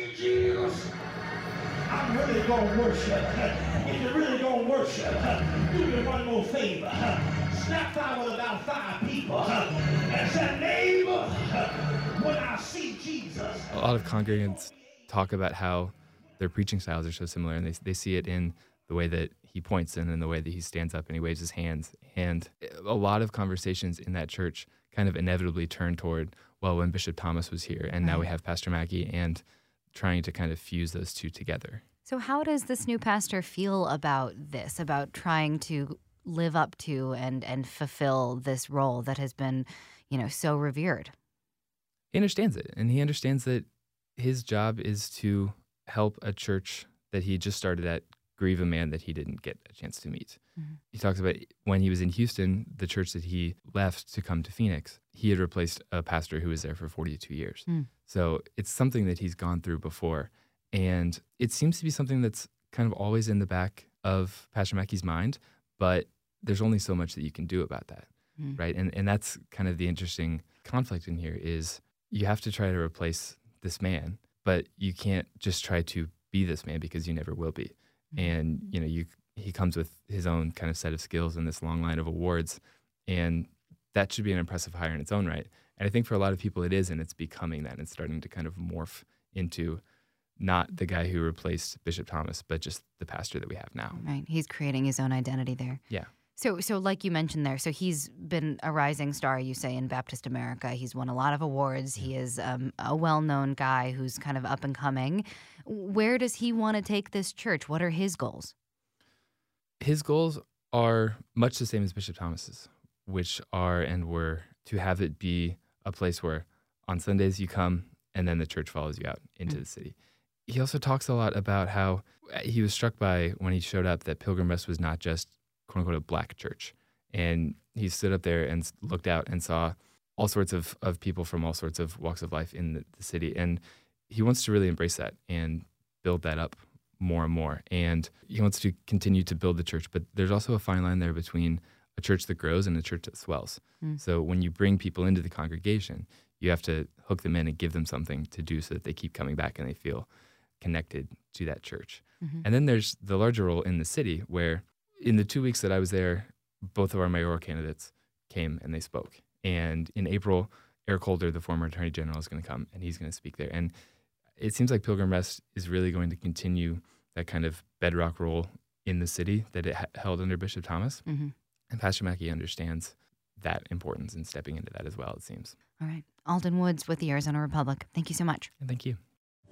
I'm really going to worship. If you're really going to worship, do me one more favor. Snap out with about 5 people and say, neighbor, when I see Jesus. A lot of congregants talk about how their preaching styles are so similar, and they see it in the way that he points and in the way that he stands up and he waves his hands. And a lot of conversations in that church kind of inevitably turn toward, well, when Bishop Thomas was here, and now we have Pastor Mackey, and trying to kind of fuse those two together. So how does this new pastor feel about this, about trying to live up to and fulfill this role that has been, so revered? He understands it, and he understands that his job is to help a church that he just started at grieve a man that he didn't get a chance to meet. Mm-hmm. He talks about when he was in Houston, the church that he left to come to Phoenix, he had replaced a pastor who was there for 42 years. Mm. So it's something that he's gone through before. And it seems to be something that's kind of always in the back of Pastor Mackey's mind, but there's only so much that you can do about that, right? And that's kind of the interesting conflict in here is you have to try to replace this man, but you can't just try to be this man because you never will be. And, he comes with his own kind of set of skills and this long line of awards, and that should be an impressive hire in its own right. And I think for a lot of people it is, and it's becoming that. And it's starting to kind of morph into not the guy who replaced Bishop Thomas, but just the pastor that we have now. Right. He's creating his own identity there. Yeah. So like you mentioned there, so he's been a rising star, you say, in Baptist America. He's won a lot of awards. He is a well-known guy who's kind of up and coming. Where does he want to take this church? What are his goals? His goals are much the same as Bishop Thomas's, which are and were to have it be a place where on Sundays you come and then the church follows you out into the city. He also talks a lot about how he was struck by when he showed up that Pilgrim Rest was not just quote-unquote a black church. And he stood up there and looked out and saw all sorts of people from all sorts of walks of life in the city. And he wants to really embrace that and build that up more and more. And he wants to continue to build the church. But there's also a fine line there between a church that grows and a church that swells. So when you bring people into the congregation, you have to hook them in and give them something to do so that they keep coming back and they feel connected to that church. And then there's the larger role in the city where in the 2 weeks that I was there, both of our mayoral candidates came and they spoke. And in April, Eric Holder, the former Attorney General, is going to come and he's going to speak there. And it seems like Pilgrim Rest is really going to continue that kind of bedrock role in the city that it held under Bishop Thomas. And Pastor Mackey understands that importance in stepping into that as well, it seems. All right. Alden Woods with the Arizona Republic. Thank you so much. And thank you.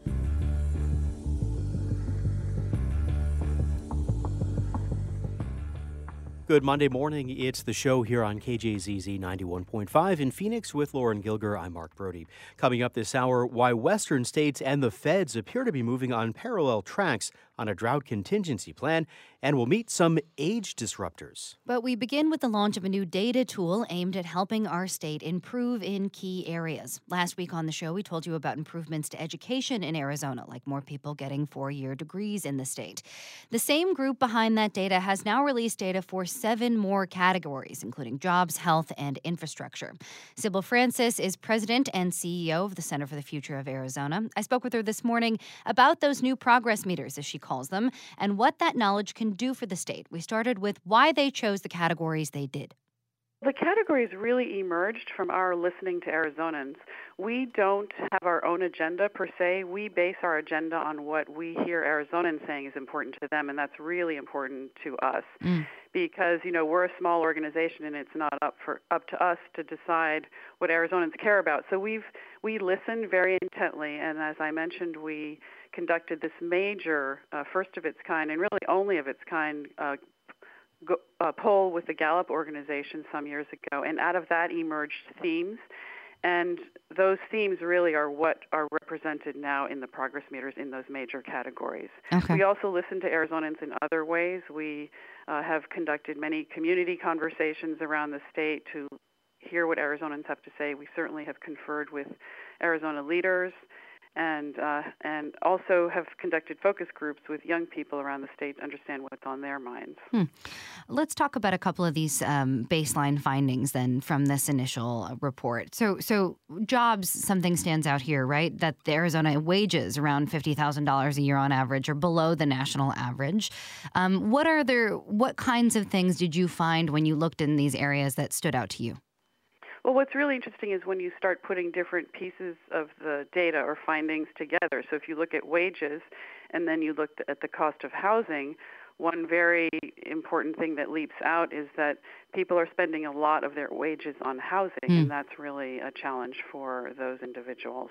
Good Monday morning. It's the show here on KJZZ 91.5 in Phoenix with Lauren Gilger. I'm Mark Brody. Coming up this hour, why Western states and the feds appear to be moving on parallel tracks on a drought contingency plan, and we'll meet some age disruptors. But we begin with the launch of a new data tool aimed at helping our state improve in key areas. Last week on the show, we told you about improvements to education in Arizona, like more people getting 4-year degrees in the state. The same group behind that data has now released data for 7 more categories, including jobs, health, and infrastructure. Sybil Francis is president and CEO of the Center for the Future of Arizona. I spoke with her this morning about those new progress meters, as she calls them, and what that knowledge can do for the state. We started with why they chose the categories they did. The categories really emerged from our listening to Arizonans. We don't have our own agenda per se. We base our agenda on what we hear Arizonans saying is important to them, and that's really important to us. Because, we're a small organization and it's not up to us to decide what Arizonans care about. So we listen very intently, and as I mentioned, we conducted this major, first of its kind, and really only of its kind, poll with the Gallup organization some years ago, and out of that emerged themes. And those themes really are what are represented now in the progress meters in those major categories. Okay. We also listen to Arizonans in other ways. We have conducted many community conversations around the state to hear what Arizonans have to say. We certainly have conferred with Arizona leaders. and also have conducted focus groups with young people around the state to understand what's on their minds. Let's talk about a couple of these baseline findings then from this initial report. So jobs, something stands out here, right? That the Arizona wages around $50,000 a year on average are below the national average. What kinds of things did you find when you looked in these areas that stood out to you? Well, what's really interesting is when you start putting different pieces of the data or findings together. So if you look at wages and then you look at the cost of housing, one very important thing that leaps out is that people are spending a lot of their wages on housing, and that's really a challenge for those individuals.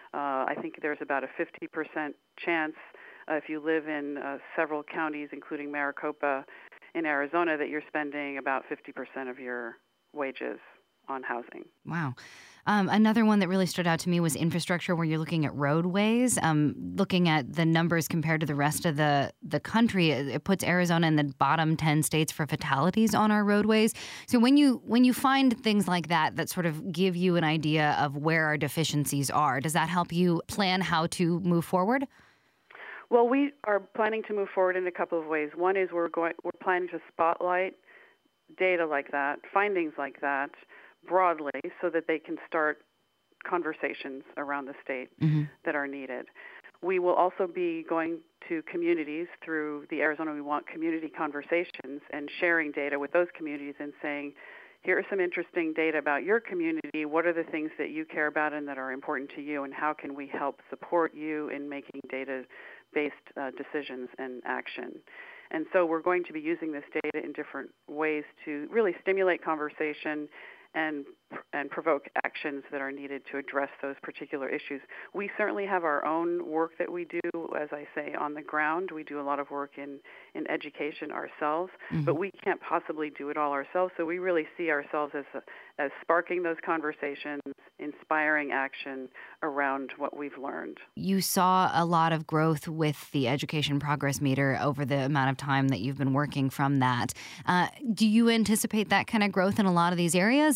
I think there's about a 50% chance if you live in several counties, including Maricopa in Arizona, that you're spending about 50% of your wages on housing. Wow. Another one that really stood out to me was infrastructure, where you're looking at roadways. Looking at the numbers compared to the rest of the country, it puts Arizona in the bottom 10 states for fatalities on our roadways. So when you find things like that sort of give you an idea of where our deficiencies are, does that help you plan how to move forward? Well, we are planning to move forward in a couple of ways. One is we're planning to spotlight data like that, findings like that, broadly, so that they can start conversations around the state that are needed. We will also be going to communities through the Arizona We Want community conversations and sharing data with those communities and saying, here are some interesting data about your community. What are the things that you care about and that are important to you, and how can we help support you in making data-based decisions and action? And so we're going to be using this data in different ways to really stimulate conversation and provoke actions that are needed to address those particular issues. We certainly have our own work that we do, as I say, on the ground. We do a lot of work in education ourselves, but we can't possibly do it all ourselves. So we really see ourselves as sparking those conversations, inspiring action around what we've learned. You saw a lot of growth with the Education Progress Meter over the amount of time that you've been working from that. Do you anticipate that kind of growth in a lot of these areas?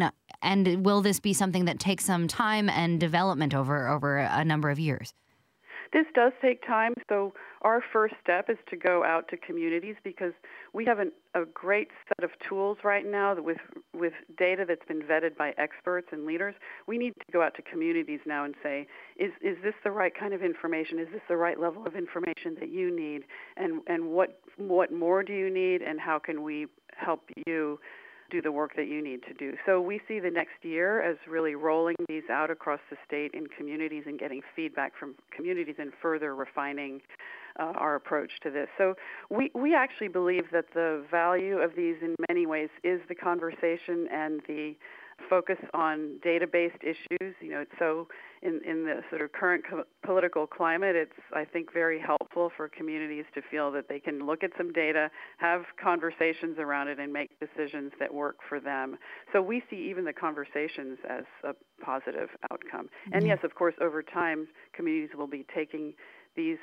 And will this be something that takes some time and development over a number of years? This does take time. So our first step is to go out to communities, because we have a great set of tools right now with data that's been vetted by experts and leaders. We need to go out to communities now and say, is this the right kind of information? Is this the right level of information that you need? And what more do you need? And how can we help you do the work that you need to do? So we see the next year as really rolling these out across the state in communities and getting feedback from communities and further refining our approach to this. So we actually believe that the value of these in many ways is the conversation and the focus on data-based issues. It's so in the sort of current political climate, it's, I think, very helpful for communities to feel that they can look at some data, have conversations around it, and make decisions that work for them. So we see even the conversations as a positive outcome. And yes, of course, over time, communities will be taking these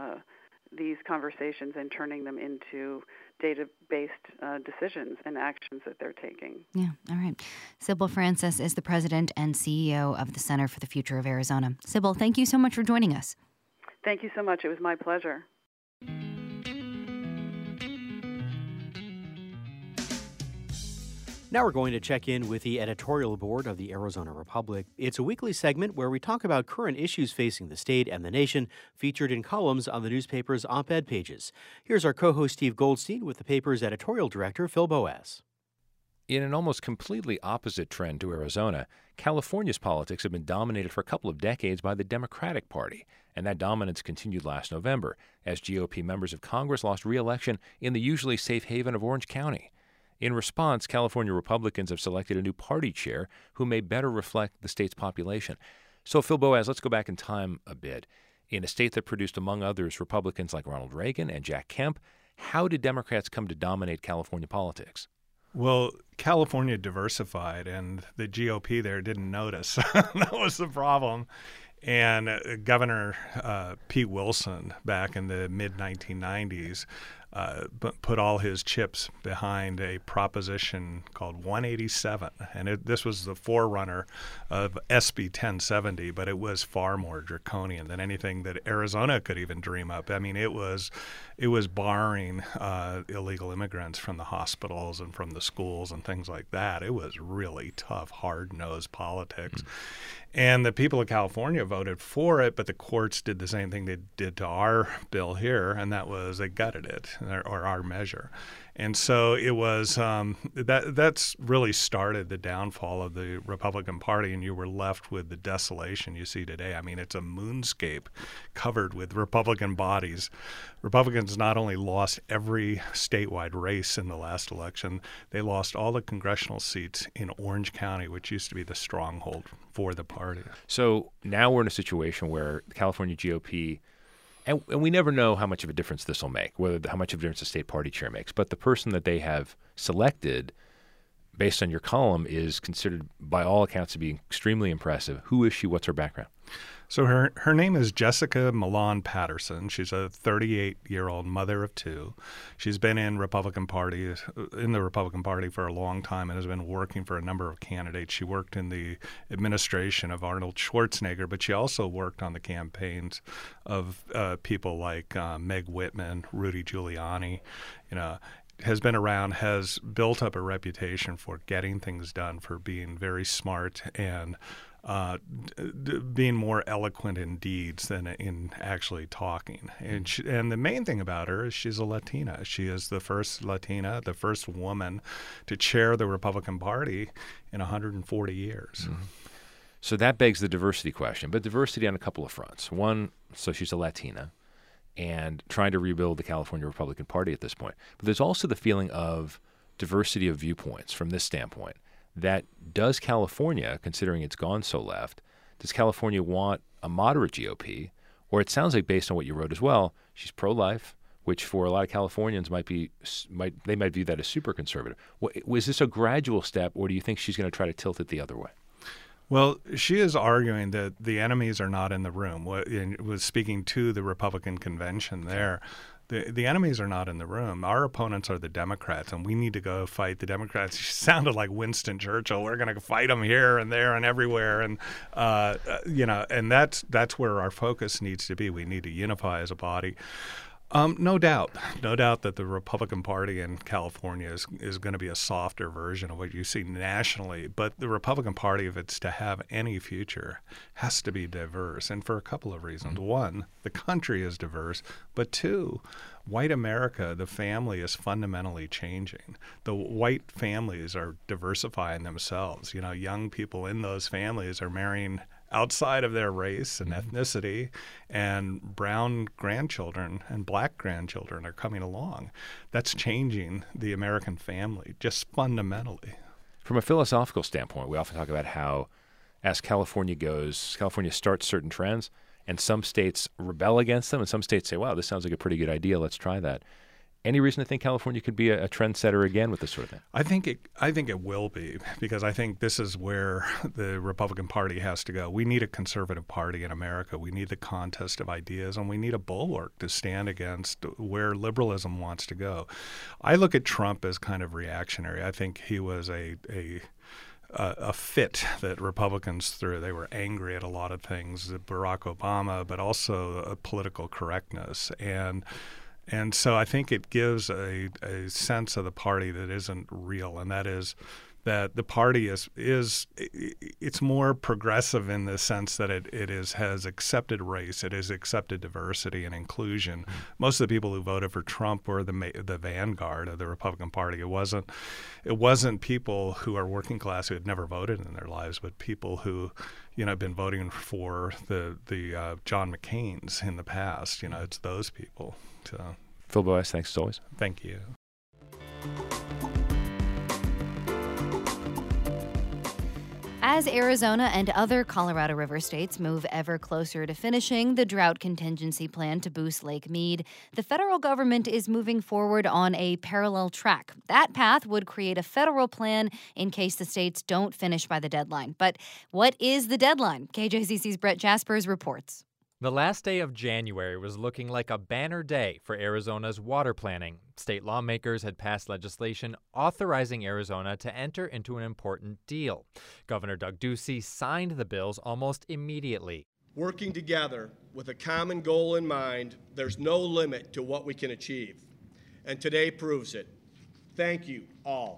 conversations and turning them into data-based decisions and actions that they're taking. Yeah, all right. Sybil Francis is the president and CEO of the Center for the Future of Arizona. Sybil, thank you so much for joining us. Thank you so much. It was my pleasure. Now we're going to check in with the editorial board of the Arizona Republic. It's a weekly segment where we talk about current issues facing the state and the nation, featured in columns on the newspaper's op-ed pages. Here's our co-host Steve Goldstein with the paper's editorial director, Phil Boas. In an almost completely opposite trend to Arizona, California's politics have been dominated for a couple of decades by the Democratic Party, and that dominance continued last November as GOP members of Congress lost re-election in the usually safe haven of Orange County. In response, California Republicans have selected a new party chair who may better reflect the state's population. So, Phil Boas, let's go back in time a bit. In a state that produced, among others, Republicans like Ronald Reagan and Jack Kemp, how did Democrats come to dominate California politics? Well, California diversified, and the GOP there didn't notice. That was the problem. And Governor Pete Wilson, back in the mid-1990s, put all his chips behind a proposition called 187. And this was the forerunner of SB 1070, but it was far more draconian than anything that Arizona could even dream up. I mean, it was barring illegal immigrants from the hospitals and from the schools and things like that. It was really tough, hard-nosed politics. And the people of California voted for it, but the courts did the same thing they did to our bill here, and that was they gutted it, or our measure. And so it was that's really started the downfall of the Republican Party, and you were left with the desolation you see today. I mean, it's a moonscape covered with Republican bodies. Republicans not only lost every statewide race in the last election, they lost all the congressional seats in Orange County, which used to be the stronghold for the party. So now we're in a situation where the California GOP, and we never know how much of a difference this will make, how much of a difference the state party chair makes. But the person that they have selected, based on your column, is considered by all accounts to be extremely impressive. Who is she? What's her background? So her name is Jessica Milan Patterson. She's a 38-year-old mother of two. She's been in the Republican Party for a long time and has been working for a number of candidates. She worked in the administration of Arnold Schwarzenegger, but she also worked on the campaigns of people like Meg Whitman, Rudy Giuliani, has been around, has built up a reputation for getting things done, for being very smart and being more eloquent in deeds than in actually talking. And the main thing about her is she's a Latina. She is the first Latina, the first woman to chair the Republican Party in 140 years. Mm-hmm. So that begs the diversity question, but diversity on a couple of fronts. One, so she's a Latina and trying to rebuild the California Republican Party at this point. But there's also the feeling of diversity of viewpoints from this standpoint. That does California, considering it's gone so left, does California want a moderate GOP? Or it sounds like, based on what you wrote as well, she's pro-life, which for a lot of Californians might view that as super conservative. Was this a gradual step, or do you think she's going to try to tilt it the other way? Well, she is arguing that the enemies are not in the room. Was speaking to the Republican convention there. The enemies are not in the room. Our opponents are the Democrats, and we need to go fight the Democrats. She sounded like Winston Churchill. We're going to fight them here and there and everywhere, and and that's where our focus needs to be. We need to unify as a body. No doubt that the Republican Party in California is going to be a softer version of what you see nationally. But the Republican Party, if it's to have any future, has to be diverse, and for a couple of reasons. One, the country is diverse, but two, white America, the family, is fundamentally changing. The white families are diversifying themselves. Young people in those families are marrying outside of their race and ethnicity, and brown grandchildren and black grandchildren are coming along. That's changing the American family, just fundamentally. From a philosophical standpoint, we often talk about how, as California goes, California starts certain trends, and some states rebel against them, and some states say, wow, this sounds like a pretty good idea, let's try that. Any reason to think California could be a trendsetter again with this sort of thing? I think it will be, because I think this is where the Republican Party has to go. We need a conservative party in America. We need the contest of ideas, and we need a bulwark to stand against where liberalism wants to go. I look at Trump as kind of reactionary. I think he was a fit that Republicans threw. They were angry at a lot of things, Barack Obama, but also a political correctness. And so I think it gives a sense of the party that isn't real, and that is that the party is it's more progressive in the sense that it has accepted race, it has accepted diversity and inclusion. Mm-hmm. Most of the people who voted for Trump were the vanguard of the Republican Party. It wasn't people who are working class who had never voted in their lives, but people who have been voting for the John McCains in the past. It's those people. So, Phil Boas, thanks as always. Thank you. As Arizona and other Colorado River states move ever closer to finishing the drought contingency plan to boost Lake Mead, the federal government is moving forward on a parallel track. That path would create a federal plan in case the states don't finish by the deadline. But what is the deadline? KJZC's Brett Jaspers reports. The last day of January was looking like a banner day for Arizona's water planning. State lawmakers had passed legislation authorizing Arizona to enter into an important deal. Governor Doug Ducey signed the bills almost immediately. Working together with a common goal in mind, there's no limit to what we can achieve. And today proves it. Thank you all.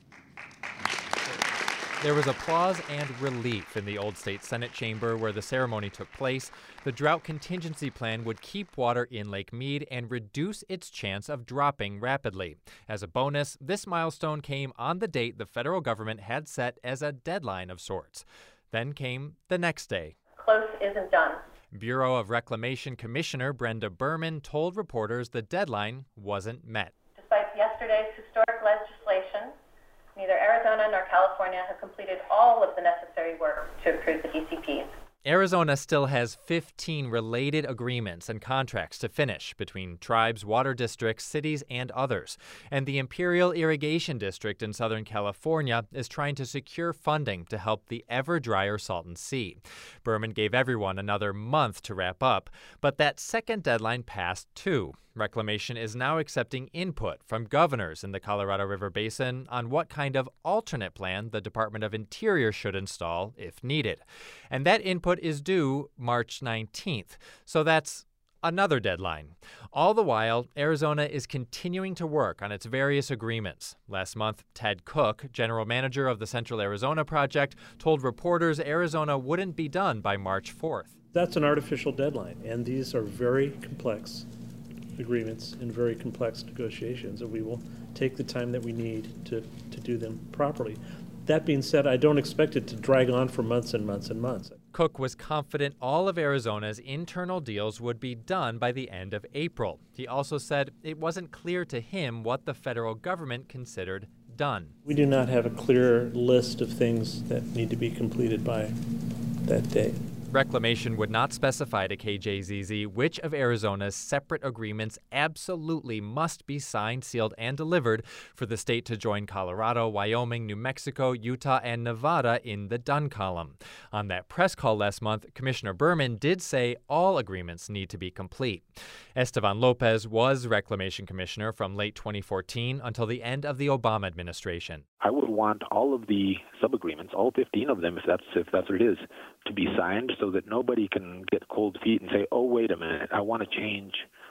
There was applause and relief in the old state Senate chamber where the ceremony took place. The drought contingency plan would keep water in Lake Mead and reduce its chance of dropping rapidly. As a bonus, this milestone came on the date the federal government had set as a deadline of sorts. Then came the next day. Close isn't done. Bureau of Reclamation Commissioner Brenda Berman told reporters the deadline wasn't met. Despite yesterday's historic legislation, neither Arizona nor California have completed all of the necessary work to approve the DCPs. Arizona still has 15 related agreements and contracts to finish between tribes, water districts, cities, and others. And the Imperial Irrigation District in Southern California is trying to secure funding to help the ever-drier Salton Sea. Berman gave everyone another month to wrap up, but that second deadline passed too. Reclamation is now accepting input from governors in the Colorado River Basin on what kind of alternate plan the Department of Interior should install if needed. And that input is due March 19th. So that's another deadline. All the while, Arizona is continuing to work on its various agreements. Last month, Ted Cook, general manager of the Central Arizona Project, told reporters Arizona wouldn't be done by March 4th. That's an artificial deadline, and these are very complex agreements and very complex negotiations, and we will take the time that we need to do them properly. That being said, I don't expect it to drag on for months and months and months. Cook was confident all of Arizona's internal deals would be done by the end of April. He also said it wasn't clear to him what the federal government considered done. We do not have a clear list of things that need to be completed by that date. Reclamation would not specify to KJZZ which of Arizona's separate agreements absolutely must be signed, sealed, and delivered for the state to join Colorado, Wyoming, New Mexico, Utah, and Nevada in the done column. On that press call last month, Commissioner Berman did say all agreements need to be complete. Esteban Lopez was Reclamation Commissioner from late 2014 until the end of the Obama administration. I would want all of the sub-agreements, all 15 of them, if that's what it is, to be signed so that nobody can get cold feet and say, oh, wait a minute, I want to change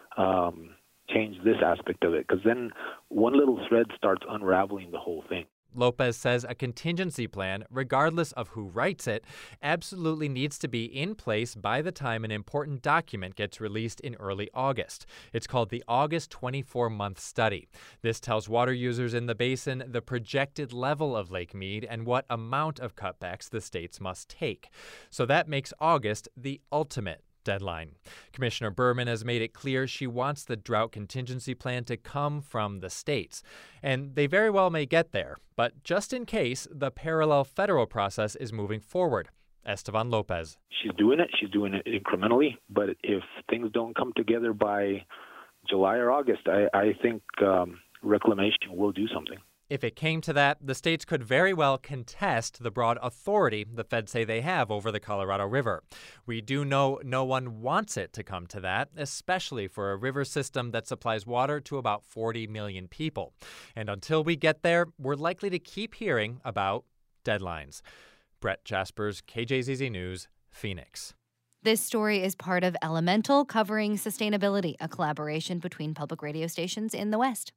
this aspect of it, because then one little thread starts unraveling the whole thing. Lopez says a contingency plan, regardless of who writes it, absolutely needs to be in place by the time an important document gets released in early August. It's called the August 24-month study. This tells water users in the basin the projected level of Lake Mead and what amount of cutbacks the states must take. So that makes August the ultimate deadline. Commissioner Berman has made it clear she wants the drought contingency plan to come from the states. And they very well may get there. But just in case, the parallel federal process is moving forward. Esteban Lopez. She's doing it incrementally. But if things don't come together by July or August, I think Reclamation will do something. If it came to that, the states could very well contest the broad authority the feds say they have over the Colorado River. We do know no one wants it to come to that, especially for a river system that supplies water to about 40 million people. And until we get there, we're likely to keep hearing about deadlines. Brett Jaspers, KJZZ News, Phoenix. This story is part of Elemental Covering Sustainability, a collaboration between public radio stations in the West.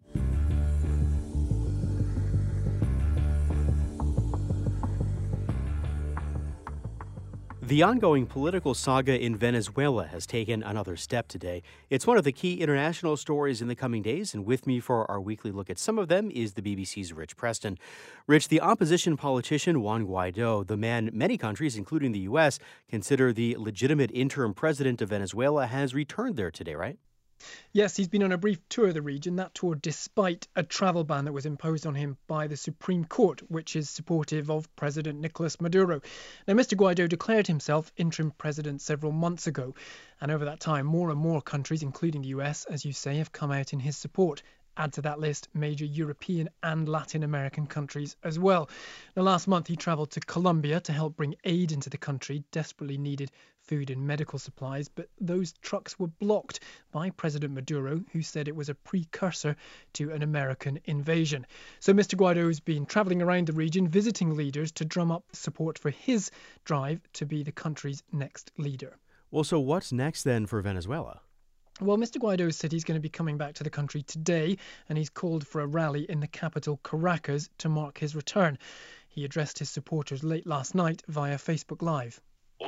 The ongoing political saga in Venezuela has taken another step today. It's one of the key international stories in the coming days, and with me for our weekly look at some of them is the BBC's Rich Preston. Rich, the opposition politician Juan Guaido, the man many countries, including the U.S., consider the legitimate interim president of Venezuela, has returned there today, right? Yes, he's been on a brief tour of the region, that tour despite a travel ban that was imposed on him by the Supreme Court, which is supportive of President Nicolas Maduro. Now, Mr. Guaido declared himself interim president several months ago, and over that time, more and more countries, including the US, as you say, have come out in his support. Add to that list major European and Latin American countries as well. Now, last month he travelled to Colombia to help bring aid into the country, desperately needed food and medical supplies, but those trucks were blocked by President Maduro, who said it was a precursor to an American invasion. So Mr. Guaido has been travelling around the region, visiting leaders to drum up support for his drive to be the country's next leader. Well, so what's next then for Venezuela? Well, Mr. Guaido said he's going to be coming back to the country today, and he's called for a rally in the capital, Caracas, to mark his return. He addressed his supporters late last night via Facebook Live.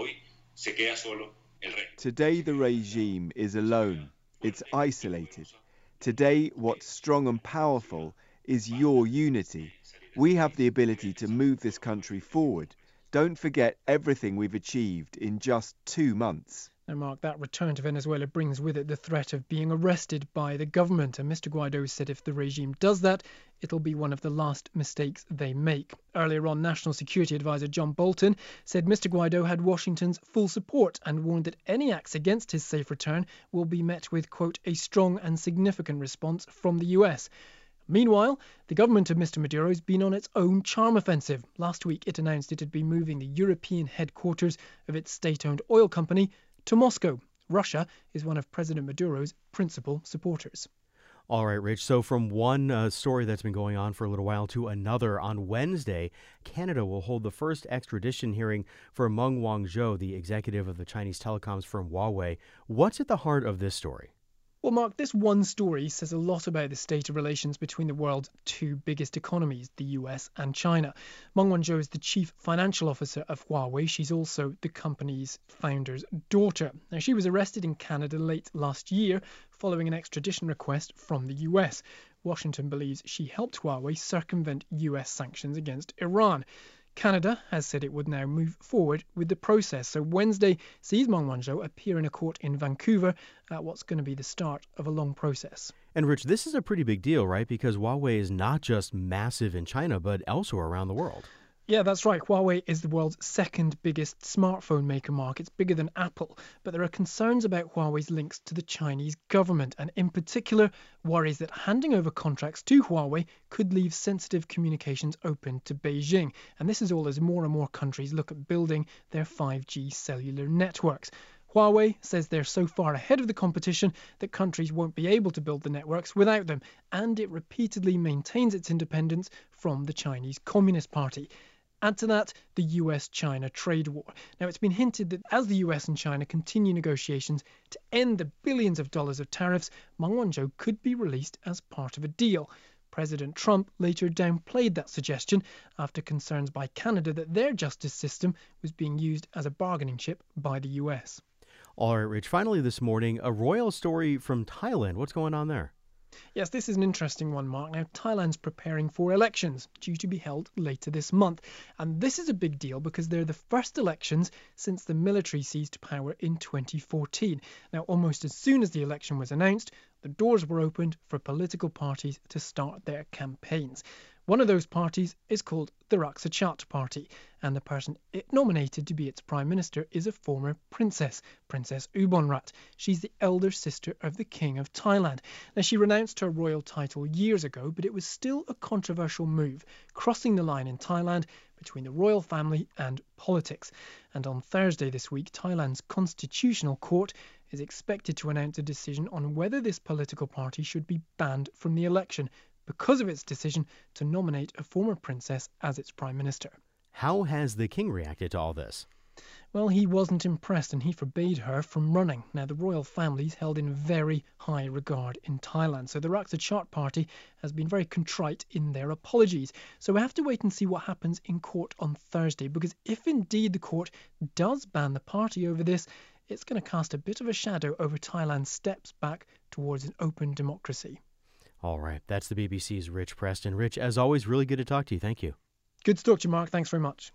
Today the regime is alone. It's isolated. Today what's strong and powerful is your unity. We have the ability to move this country forward. Don't forget everything we've achieved in just 2 months. Now, Mark, that return to Venezuela brings with it the threat of being arrested by the government. And Mr. Guaido said if the regime does that, it'll be one of the last mistakes they make. Earlier on, National Security Advisor John Bolton said Mr. Guaido had Washington's full support and warned that any acts against his safe return will be met with, quote, a strong and significant response from the US. Meanwhile, the government of Mr. Maduro has been on its own charm offensive. Last week, it announced it had been moving the European headquarters of its state-owned oil company to Moscow. Russia is one of President Maduro's principal supporters. All right, Rich. So from one story that's been going on for a little while to another, on Wednesday, Canada will hold the first extradition hearing for Meng Wanzhou, the executive of the Chinese telecoms firm Huawei. What's at the heart of this story? Well, Mark, this one story says a lot about the state of relations between the world's two biggest economies, the US and China. Meng Wanzhou is the chief financial officer of Huawei. She's also the company's founder's daughter. Now, she was arrested in Canada late last year following an extradition request from the US. Washington believes she helped Huawei circumvent US sanctions against Iran. Canada has said it would now move forward with the process. So Wednesday sees Meng Wanzhou appear in a court in Vancouver at what's going to be the start of a long process. And Rich, this is a pretty big deal, right? Because Huawei is not just massive in China, but elsewhere around the world. Yeah, that's right. Huawei is the world's second biggest smartphone maker, Mark. It's bigger than Apple. But there are concerns about Huawei's links to the Chinese government, and in particular, worries that handing over contracts to Huawei could leave sensitive communications open to Beijing. And this is all as more and more countries look at building their 5G cellular networks. Huawei says they're so far ahead of the competition that countries won't be able to build the networks without them, and it repeatedly maintains its independence from the Chinese Communist Party. Add to that the US-China trade war. Now, it's been hinted that as the US and China continue negotiations to end the billions of dollars of tariffs, Meng Wanzhou could be released as part of a deal. President Trump later downplayed that suggestion after concerns by Canada that their justice system was being used as a bargaining chip by the US. All right, Rich. Finally this morning, a royal story from Thailand. What's going on there? Yes, this is an interesting one, Mark. Now, Thailand's preparing for elections due to be held later this month. And this is a big deal because they're the first elections since the military seized power in 2014. Now, almost as soon as the election was announced, the doors were opened for political parties to start their campaigns. One of those parties is called the Raksa Chart Party, and the person it nominated to be its prime minister is a former princess, Princess Ubonrat. She's the elder sister of the King of Thailand. Now, she renounced her royal title years ago, but it was still a controversial move, crossing the line in Thailand between the royal family and politics. And on Thursday this week, Thailand's Constitutional Court is expected to announce a decision on whether this political party should be banned from the election because of its decision to nominate a former princess as its prime minister. How has the king reacted to all this? Well, he wasn't impressed and he forbade her from running. Now, the royal family is held in very high regard in Thailand, so the Raksa Chart Party has been very contrite in their apologies. So we have to wait and see what happens in court on Thursday, because if indeed the court does ban the party over this, it's going to cast a bit of a shadow over Thailand's steps back towards an open democracy. All right, that's the BBC's Rich Preston. Rich, as always, really good to talk to you. Thank you. Good to talk to you, Mark. Thanks very much.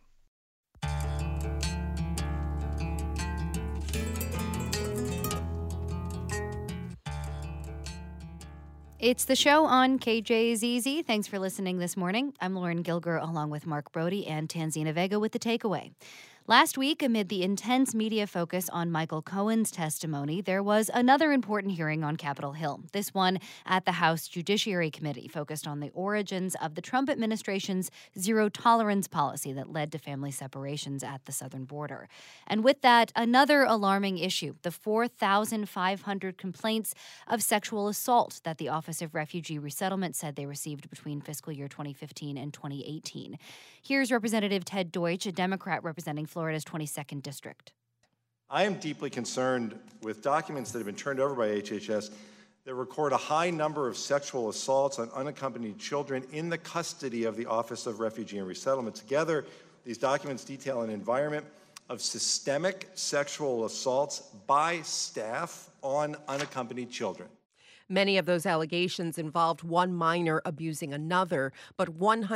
It's the show on KJZZ. Thanks for listening this morning. I'm Lauren Gilger along with Mark Brody and Tanzina Vega with The Takeaway. Last week, amid the intense media focus on Michael Cohen's testimony, there was another important hearing on Capitol Hill. This one at the House Judiciary Committee, focused on the origins of the Trump administration's zero-tolerance policy that led to family separations at the southern border. And with that, another alarming issue, the 4,500 complaints of sexual assault that the Office of Refugee Resettlement said they received between fiscal year 2015 and 2018. Here's Representative Ted Deutsch, a Democrat representing Florida's 22nd District. I am deeply concerned with documents that have been turned over by HHS that record a high number of sexual assaults on unaccompanied children in the custody of the Office of Refugee and Resettlement. Together, these documents detail an environment of systemic sexual assaults by staff on unaccompanied children. Many of those allegations involved one minor abusing another, but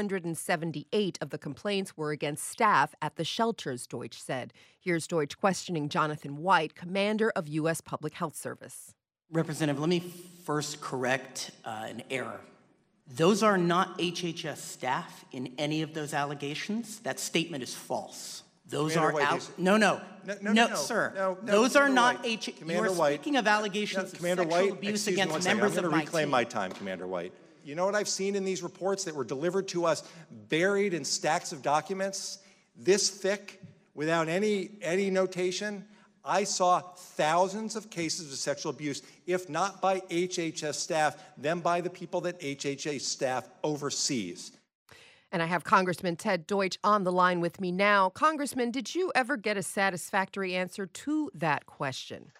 178 of the complaints were against staff at the shelters, Deutsch said. Here's Deutsch questioning Jonathan White, commander of U.S. Public Health Service. Representative, let me first correct an error. Those are not HHS staff in any of those allegations. That statement is false. Those Commander are White, No, sir. Those are not HHS. You are speaking of allegations of Commander sexual White, abuse excuse me against one second. members I'm of going my to reclaim team. my time, Commander White. You know what I've seen in these reports that were delivered to us, buried in stacks of documents, this thick, without any notation? I saw thousands of cases of sexual abuse, if not by HHS staff, then by the people that HHS staff oversees. And I have Congressman Ted Deutsch on the line with me now. Congressman, did you ever get a satisfactory answer to that question?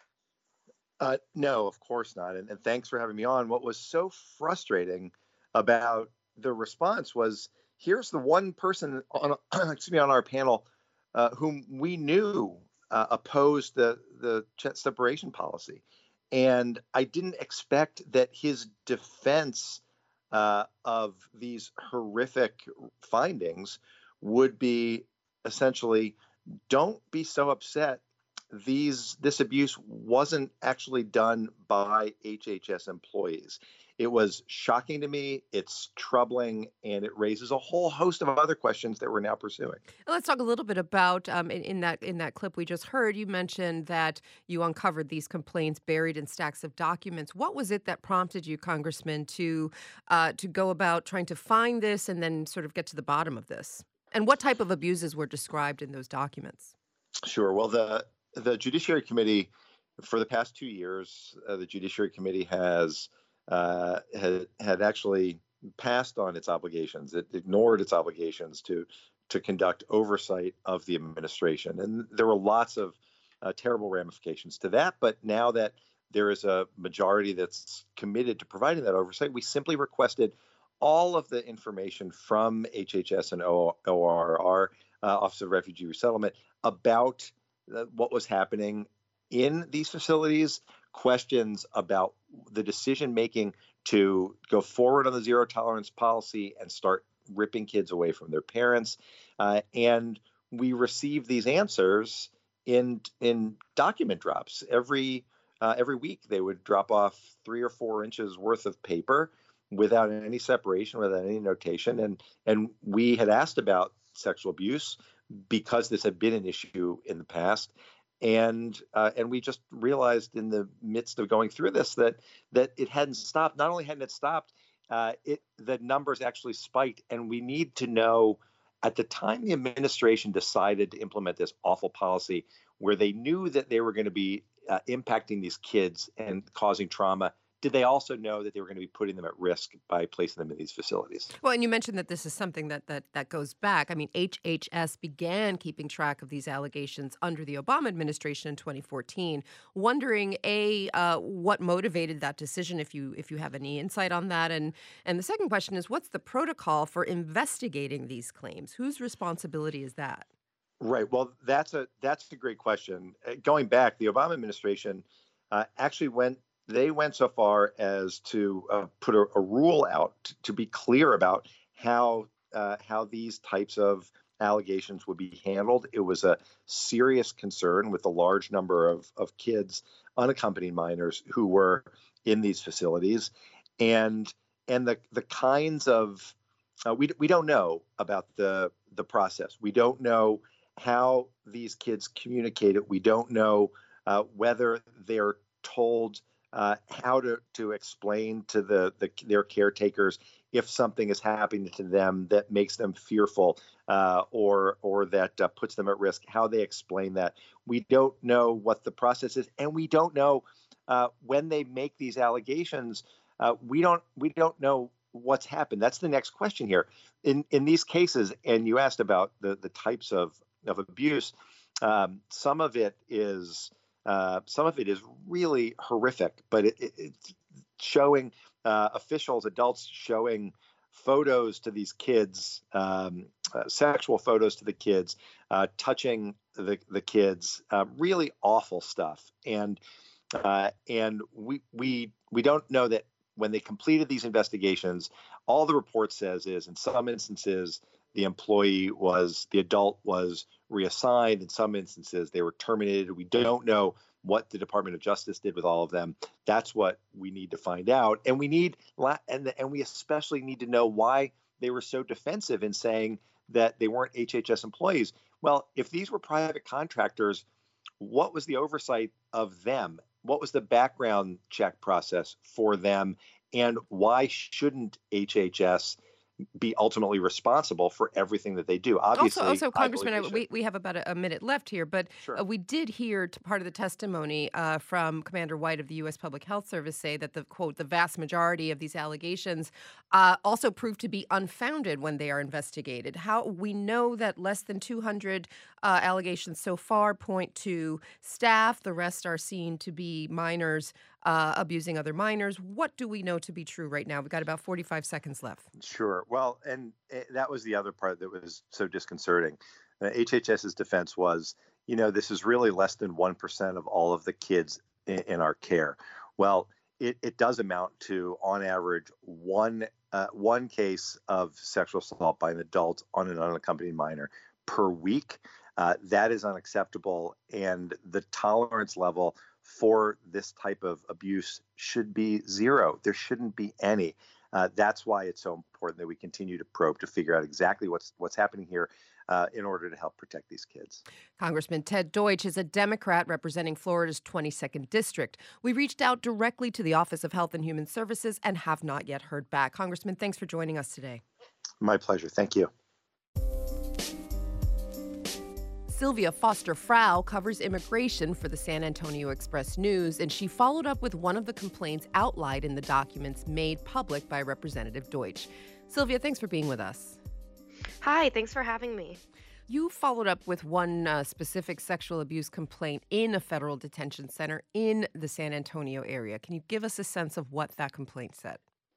No, of course not. And thanks for having me on. What was so frustrating about the response was, here's the one person on our panel whom we knew opposed the separation policy. And I didn't expect that his defense of these horrific findings would be essentially, don't be so upset. This abuse wasn't actually done by HHS employees. It was shocking to me, it's troubling, and it raises a whole host of other questions that we're now pursuing. Let's talk a little bit about, in that clip we just heard, you mentioned that you uncovered these complaints buried in stacks of documents. What was it that prompted you, Congressman, to go about trying to find this and then sort of get to the bottom of this? And what type of abuses were described in those documents? Sure. Well, the Judiciary Committee, for the past 2 years, the Judiciary Committee had actually passed on its obligations. It ignored its obligations to conduct oversight of the administration. And there were lots of terrible ramifications to that. But now that there is a majority that's committed to providing that oversight, we simply requested all of the information from HHS and ORR, Office of Refugee Resettlement, about what was happening in these facilities, questions about the decision-making to go forward on the zero-tolerance policy and start ripping kids away from their parents. And we received these answers in document drops. Every week they would drop off 3 or 4 inches worth of paper without any separation, without any notation. And we had asked about sexual abuse because this had been an issue in the past. And we just realized in the midst of going through this that it hadn't stopped. Not only hadn't it stopped, the numbers actually spiked. And we need to know, at the time the administration decided to implement this awful policy where they knew that they were going to be impacting these kids and causing trauma, did they also know that they were going to be putting them at risk by placing them in these facilities? Well, and you mentioned that this is something that goes back. I mean, HHS began keeping track of these allegations under the Obama administration in 2014. Wondering, what motivated that decision, if you have any insight on that? And the second question is, what's the protocol for investigating these claims? Whose responsibility is that? Right. Well, that's a great question. Going back, the Obama administration actually went so far as to put a rule out to be clear about how these types of allegations would be handled. It was a serious concern with a large number of kids, unaccompanied minors, who were in these facilities, and the kinds of we don't know about the process. We don't know how these kids communicate it. We don't know whether they're told how to explain to their caretakers if something is happening to them that makes them fearful or that puts them at risk, how they explain that. We don't know what the process is, and we don't know when they make these allegations. We don't know what's happened. That's the next question here. In these cases, and you asked about the types of abuse. Some of it is really horrific, but it's showing officials, adults showing photos to these kids, sexual photos to the kids, touching the kids, really awful stuff. And we don't know that when they completed these investigations, all the report says is in some instances the adult was reassigned. In some instances they were terminated. We don't know what the Department of Justice did with all of them. That's what we need to find out. And we especially need to know why they were so defensive in saying that they weren't HHS employees. Well, if these were private contractors, what was the oversight of them? What was the background check process for them? And why shouldn't HHS be ultimately responsible for everything that they do? Obviously, also Congressman, we have about a minute left here, but Sure. We did hear part of the testimony from Commander White of the U.S. Public Health Service say that the vast majority of these allegations also proved to be unfounded when they are investigated. How we know that less than 200 allegations so far point to staff. The rest are seen to be minors abusing other minors. What do we know to be true right now? We've got about 45 seconds left. Sure. Well, and that was the other part that was so disconcerting. HHS's defense was, this is really less than 1% of all of the kids in our care. Well, it does amount to, on average, one case of sexual assault by an adult on an unaccompanied minor per week. That is unacceptable, and the tolerance level for this type of abuse should be zero. There shouldn't be any. That's why it's so important that we continue to probe to figure out exactly what's happening here in order to help protect these kids. Congressman Ted Deutsch is a Democrat representing Florida's 22nd District. We reached out directly to the Office of Health and Human Services and have not yet heard back. Congressman, thanks for joining us today. My pleasure. Thank you. Sylvia Foster-Frau covers immigration for the San Antonio Express News, and she followed up with one of the complaints outlined in the documents made public by Representative Deutsch. Sylvia, thanks for being with us. Hi, thanks for having me. You followed up with one specific sexual abuse complaint in a federal detention center in the San Antonio area. Can you give us a sense of what that complaint said?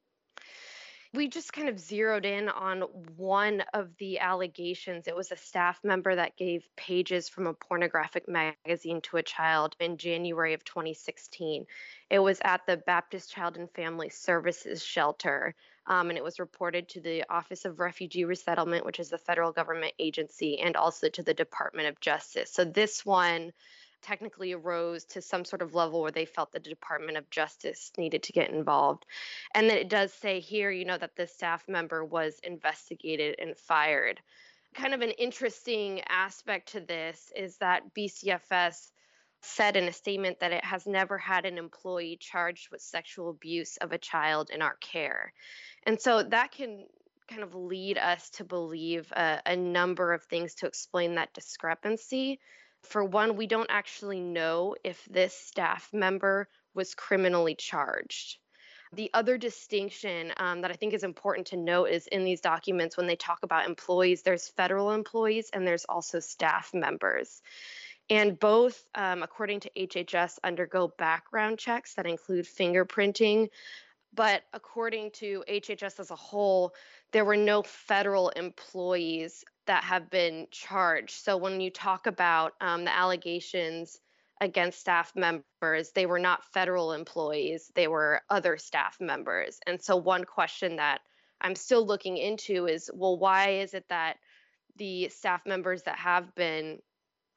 We just kind of zeroed in on one of the allegations. It was a staff member that gave pages from a pornographic magazine to a child in January of 2016. It was at the Baptist Child and Family Services shelter, and it was reported to the Office of Refugee Resettlement, which is the federal government agency, and also to the Department of Justice. So this one technically arose to some sort of level where they felt the Department of Justice needed to get involved. And then it does say here, that the staff member was investigated and fired. Kind of an interesting aspect to this is that BCFS said in a statement that it has never had an employee charged with sexual abuse of a child in our care. And so that can kind of lead us to believe a number of things to explain that discrepancy. For one, we don't actually know if this staff member was criminally charged. The other distinction that I think is important to note is in these documents, when they talk about employees, there's federal employees and there's also staff members. And both, according to HHS, undergo background checks that include fingerprinting. But according to HHS as a whole, there were no federal employees that have been charged. So when you talk about the allegations against staff members, they were not federal employees, they were other staff members. And so one question that I'm still looking into is, well, why is it that the staff members that have been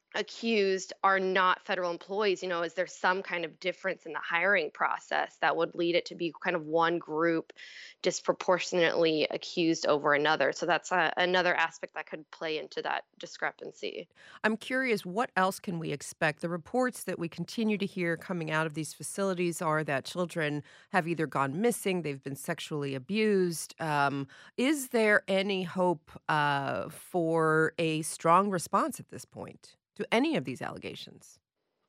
accused are not federal employees. Is there some kind of difference in the hiring process that would lead it to be kind of one group disproportionately accused over another? So that's another aspect that could play into that discrepancy. I'm curious, what else can we expect? The reports that we continue to hear coming out of these facilities are that children have either gone missing, they've been sexually abused. Is there any hope for a strong response at this point to any of these allegations?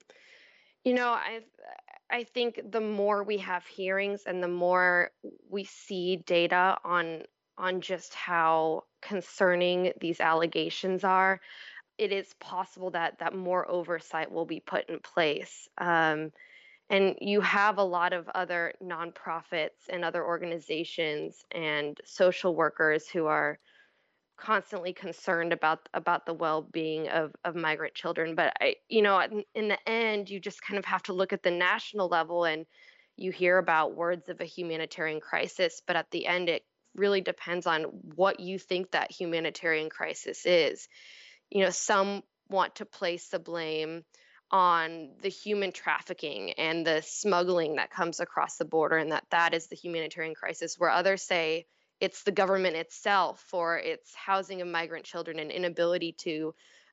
I think the more we have hearings and the more we see data on just how concerning these allegations are, it is possible that more oversight will be put in place. And you have a lot of other nonprofits and other organizations and social workers who are constantly concerned about the well-being of migrant children. But in the end, you just kind of have to look at the national level, and you hear about words of a humanitarian crisis, but at the end it really depends on what you think that humanitarian crisis is. Some want to place the blame on the human trafficking and the smuggling that comes across the border, and that is the humanitarian crisis, where others say it's the government itself for its housing of migrant children and inability to,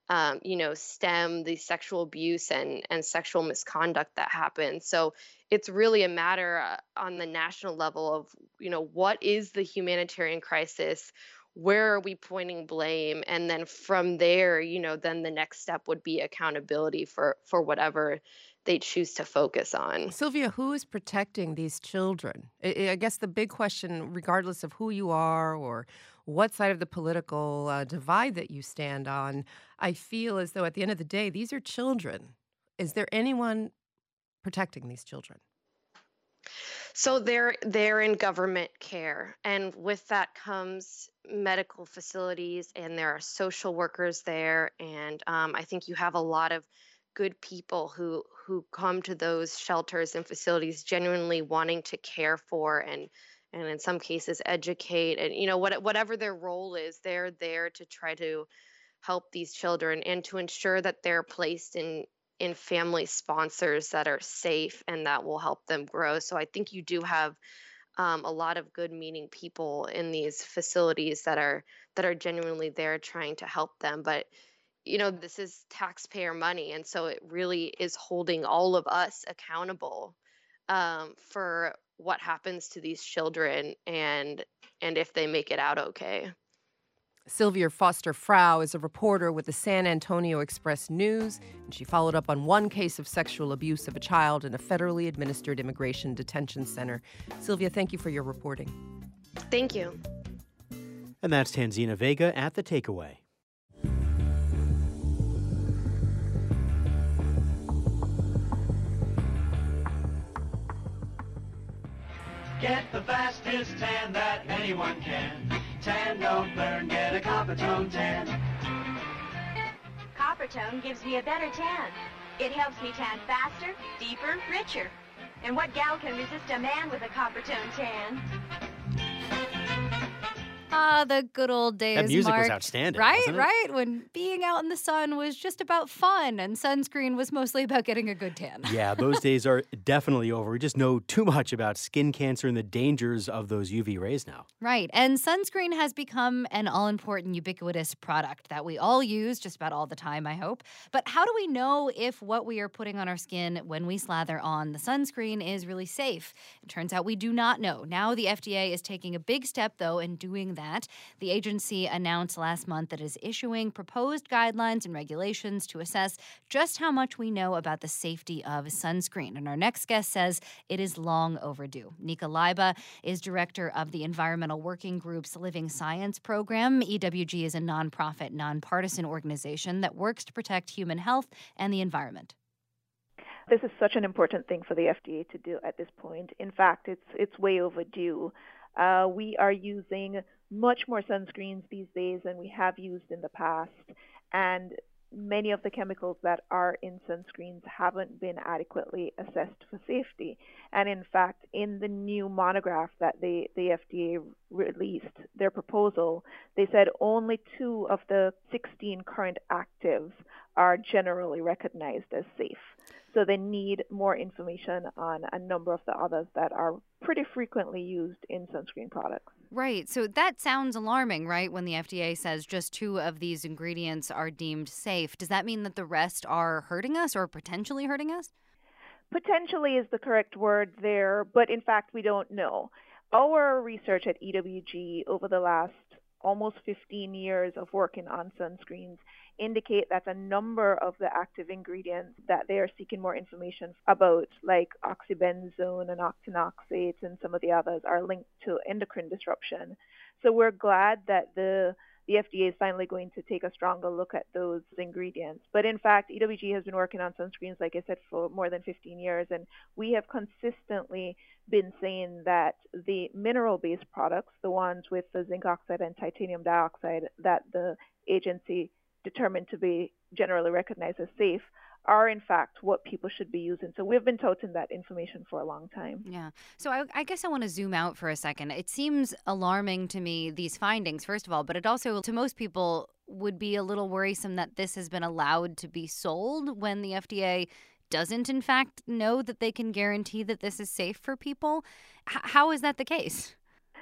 stem the sexual abuse and sexual misconduct that happens. So it's really a matter on the national level of, what is the humanitarian crisis? Where are we pointing blame? And then from there, then the next step would be accountability for whatever they choose to focus on. Sylvia, who is protecting these children? I guess the big question, regardless of who you are or what side of the political divide that you stand on, I feel as though at the end of the day, these are children. Is there anyone protecting these children? So they're in government care, and with that comes medical facilities, and there are social workers there, and I think you have a lot of good people who come to those shelters and facilities genuinely wanting to care for and in some cases educate, and whatever their role is, they're there to try to help these children and to ensure that they're placed in family sponsors that are safe and that will help them grow. So I think you do have a lot of good meaning people in these facilities that are genuinely there trying to help them. But this is taxpayer money, and so it really is holding all of us accountable for what happens to these children and if they make it out okay. Sylvia Foster Frau is a reporter with the San Antonio Express News, and she followed up on one case of sexual abuse of a child in a federally administered immigration detention center. Sylvia, thank you for your reporting. Thank you. And that's Tanzina Vega at The Takeaway. Get the fastest tan that anyone can. Tan, don't burn, get a Coppertone tan. Coppertone gives me a better tan. It helps me tan faster, deeper, richer. And what gal can resist a man with a Coppertone tan? The good old days, That music Mark. was outstanding, Right, wasn't it? right. When being out in the sun was just about fun and sunscreen was mostly about getting a good tan. Yeah, those days are definitely over. We just know too much about skin cancer and the dangers of those UV rays now. Right. And sunscreen has become an all-important, ubiquitous product that we all use just about all the time, I hope. But how do we know if what we are putting on our skin when we slather on the sunscreen is really safe? It turns out we do not know. Now the FDA is taking a big step, though, in doing that. The agency announced last month that it is issuing proposed guidelines and regulations to assess just how much we know about the safety of sunscreen. And our next guest says it is long overdue. Nika Leiba is director of the Environmental Working Group's Living Science Program. EWG is a nonprofit, nonpartisan organization that works to protect human health and the environment. This is such an important thing for the FDA to do at this point. In fact, it's way overdue. We are using much more sunscreens these days than we have used in the past, and many of the chemicals that are in sunscreens haven't been adequately assessed for safety. And in fact, in the new monograph that the FDA released, their proposal, they said only 2 of the 16 current actives are generally recognized as safe. So they need more information on a number of the others that are pretty frequently used in sunscreen products. Right. So that sounds alarming, right? When the FDA says just 2 of these ingredients are deemed safe. Does that mean that the rest are hurting us or potentially hurting us? Potentially is the correct word there, but in fact, we don't know. Our research at EWG over the last almost 15 years of working on sunscreens indicate that a number of the active ingredients that they are seeking more information about, like oxybenzone and octinoxates and some of the others, are linked to endocrine disruption. So we're glad that the FDA is finally going to take a stronger look at those ingredients. But in fact, EWG has been working on sunscreens, like I said, for more than 15 years, and we have consistently been saying that the mineral-based products, the ones with the zinc oxide and titanium dioxide that the agency determined to be generally recognized as safe, are in fact what people should be using. So we've been touting that information for a long time. Yeah. So I guess I want to zoom out for a second. It seems alarming to me, these findings, first of all, but it also, to most people, would be a little worrisome that this has been allowed to be sold when the FDA doesn't, in fact, know that they can guarantee that this is safe for people. How is that the case?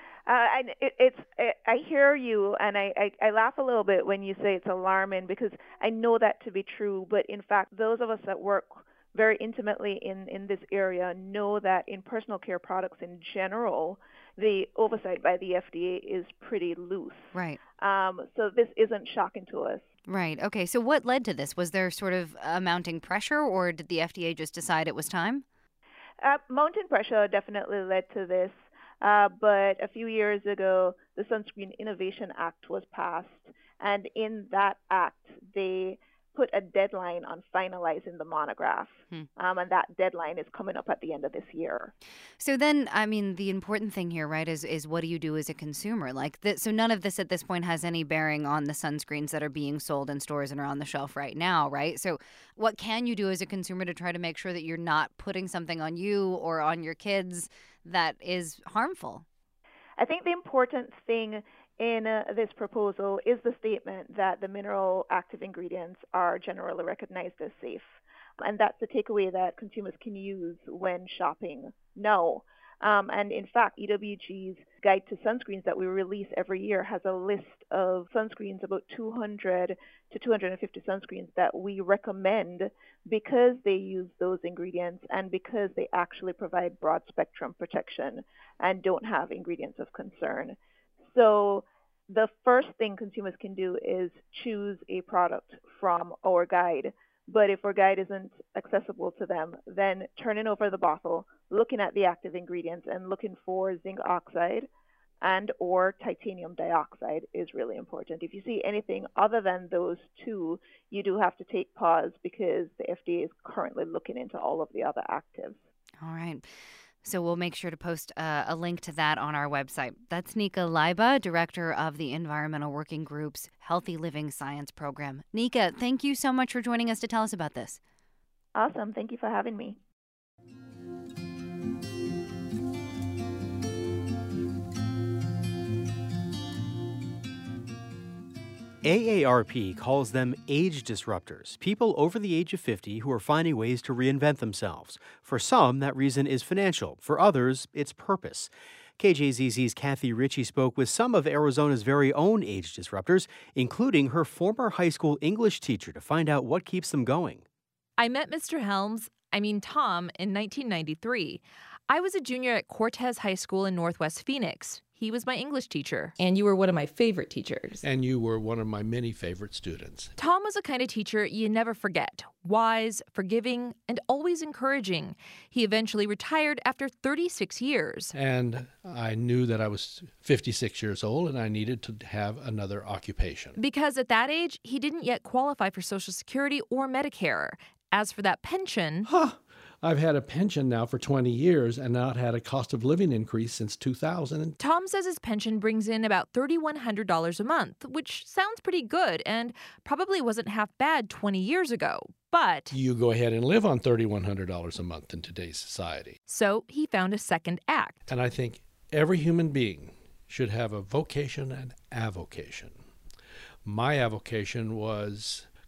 I hear you, and I laugh a little bit when you say it's alarming, because I know that to be true. But in fact, those of us that work very intimately in this area know that in personal care products in general, the oversight by the FDA is pretty loose. Right. So this isn't shocking to us. Right. Okay. So what led to this? Was there sort of a mounting pressure, or did the FDA just decide it was time? Mounting pressure definitely led to this. But a few years ago, the Sunscreen Innovation Act was passed, and in that act, they put a deadline on finalizing the monograph, and that deadline is coming up at the end of this year. So then, I mean, the important thing here, right, is what do you do as a consumer? Like, so none of this at this point has any bearing on the sunscreens that are being sold in stores and are on the shelf right now, right? So what can you do as a consumer to try to make sure that you're not putting something on you or on your kids that is harmful? I think the important thing in this proposal is the statement that the mineral active ingredients are generally recognized as safe. And that's the takeaway that consumers can use when shopping now. And in fact, EWG's Guide to Sunscreens that we release every year has a list of sunscreens, about 200 to 250 sunscreens that we recommend because they use those ingredients and because they actually provide broad spectrum protection and don't have ingredients of concern. So the first thing consumers can do is choose a product from our guide. But if our guide isn't accessible to them, then turning over the bottle, looking at the active ingredients and looking for zinc oxide and or titanium dioxide is really important. If you see anything other than those two, you do have to take pause because the FDA is currently looking into all of the other actives. All right. So we'll make sure to post a link to that on our website. That's Nika Leiba, director of the Environmental Working Group's Healthy Living Science Program. Nika, thank you so much for joining us to tell us about this. Awesome. Thank you for having me. AARP calls them age disruptors, people over the age of 50 who are finding ways to reinvent themselves. For some, that reason is financial. For others, it's purpose. KJZZ's Kathy Ritchie spoke with some of Arizona's very own age disruptors, including her former high school English teacher, to find out what keeps them going. I met Mr. Tom, in 1993. I was a junior at Cortez High School in Northwest Phoenix. He was my English teacher. And you were one of my favorite teachers. And you were one of my many favorite students. Tom was a kind of teacher you never forget. Wise, forgiving, and always encouraging. He eventually retired after 36 years. And I knew that I was 56 years old and I needed to have another occupation. Because at that age, he didn't yet qualify for Social Security or Medicare. As for that pension... I've had a pension now for 20 years and not had a cost of living increase since 2000. Tom says his pension brings in about $3,100 a month, which sounds pretty good and probably wasn't half bad 20 years ago. But you go ahead and live on $3,100 a month in today's society. So he found a second act. And I think every human being should have a vocation and avocation. My avocation was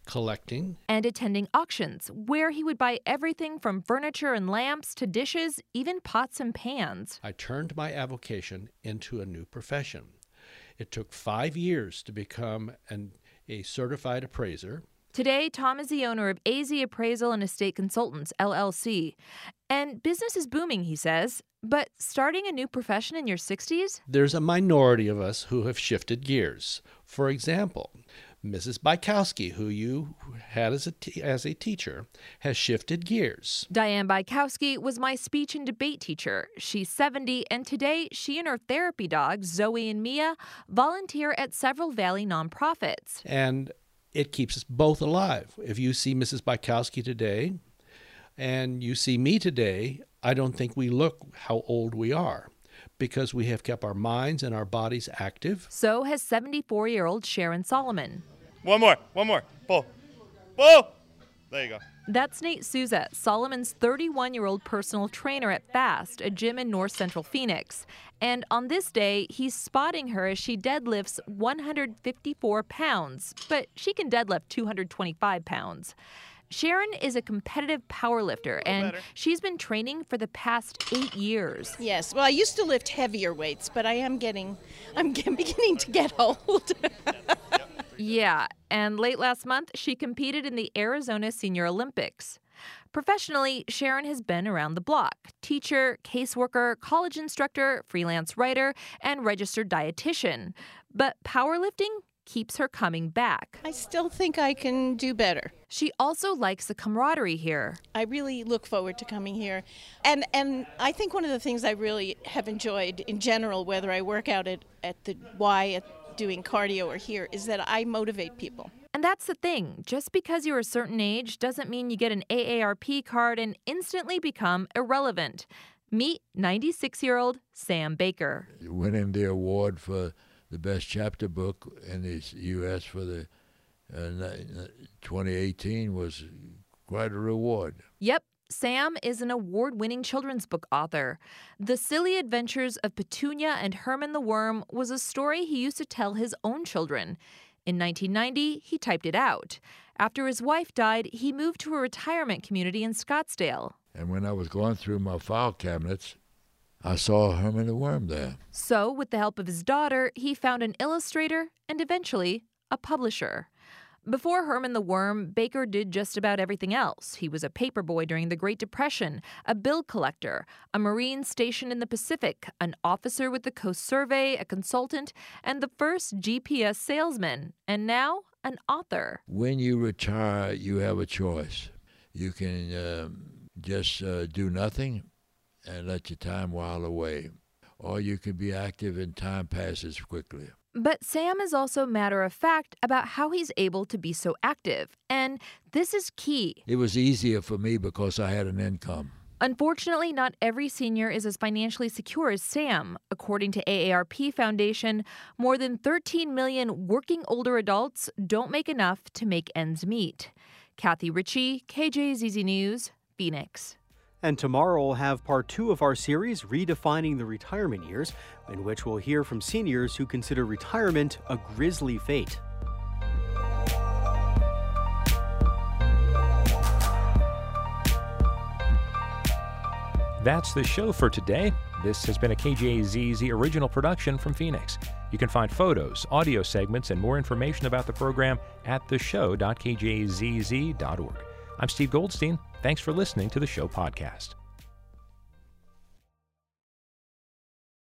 collecting, and attending auctions, where he would buy everything from furniture and lamps to dishes, even pots and pans. I turned my avocation into a new profession. It took 5 years to become a certified appraiser. Today, Tom is the owner of AZ Appraisal and Estate Consultants, LLC. And business is booming, he says. But starting a new profession in your 60s? There's a minority of us who have shifted gears. For example, Mrs. Bykowski, who you had as a teacher, has shifted gears. Diane Bykowski was my speech and debate teacher. She's 70, and today she and her therapy dogs, Zoe and Mia, volunteer at several Valley nonprofits. And it keeps us both alive. If you see Mrs. Bykowski today and you see me today, I don't think we look how old we are, because we have kept our minds and our bodies active. So has 74-year-old Sharon Solomon. One more. Pull. There you go. That's Nate Souza, Solomon's 31-year-old personal trainer at FAST, a gym in North Central Phoenix. And on this day, he's spotting her as she deadlifts 154 pounds, but she can deadlift 225 pounds. Sharon is a competitive powerlifter, and she's been training for the past 8 years. Yes, well, I used to lift heavier weights, but I'm beginning to get old. Yeah, and late last month, she competed in the Arizona Senior Olympics. Professionally, Sharon has been around the block: teacher, caseworker, college instructor, freelance writer, and registered dietitian. But powerlifting keeps her coming back. I still think I can do better. She also likes the camaraderie here. I really look forward to coming here. And I think one of the things I really have enjoyed in general, whether I work out at the Y, doing cardio or here, is that I motivate people. And that's the thing. Just because you're a certain age doesn't mean you get an AARP card and instantly become irrelevant. Meet 96-year-old Sam Baker. Winning the award for the best chapter book in the U.S. for the 2018 was quite a reward. Yep, Sam is an award-winning children's book author. The Silly Adventures of Petunia and Herman the Worm was a story he used to tell his own children. In 1990, he typed it out. After his wife died, he moved to a retirement community in Scottsdale. And when I was going through my file cabinets, I saw Herman the Worm there. So, with the help of his daughter, he found an illustrator and eventually a publisher. Before Herman the Worm, Baker did just about everything else. He was a paperboy during the Great Depression, a bill collector, a Marine stationed in the Pacific, an officer with the Coast Survey, a consultant, and the first GPS salesman, and now an author. When you retire, you have a choice. You can just do nothing and let your time while away, or you can be active and time passes quickly. But Sam is also matter-of-fact about how he's able to be so active, and this is key. It was easier for me because I had an income. Unfortunately, not every senior is as financially secure as Sam. According to AARP Foundation, more than 13 million working older adults don't make enough to make ends meet. Kathy Ritchie, KJZZ News, Phoenix. And tomorrow we'll have part 2 of our series, Redefining the Retirement Years, in which we'll hear from seniors who consider retirement a grisly fate. That's the show for today. This has been a KJZZ original production from Phoenix. You can find photos, audio segments, and more information about the program at theshow.kjzz.org. I'm Steve Goldstein. Thanks for listening to the show podcast.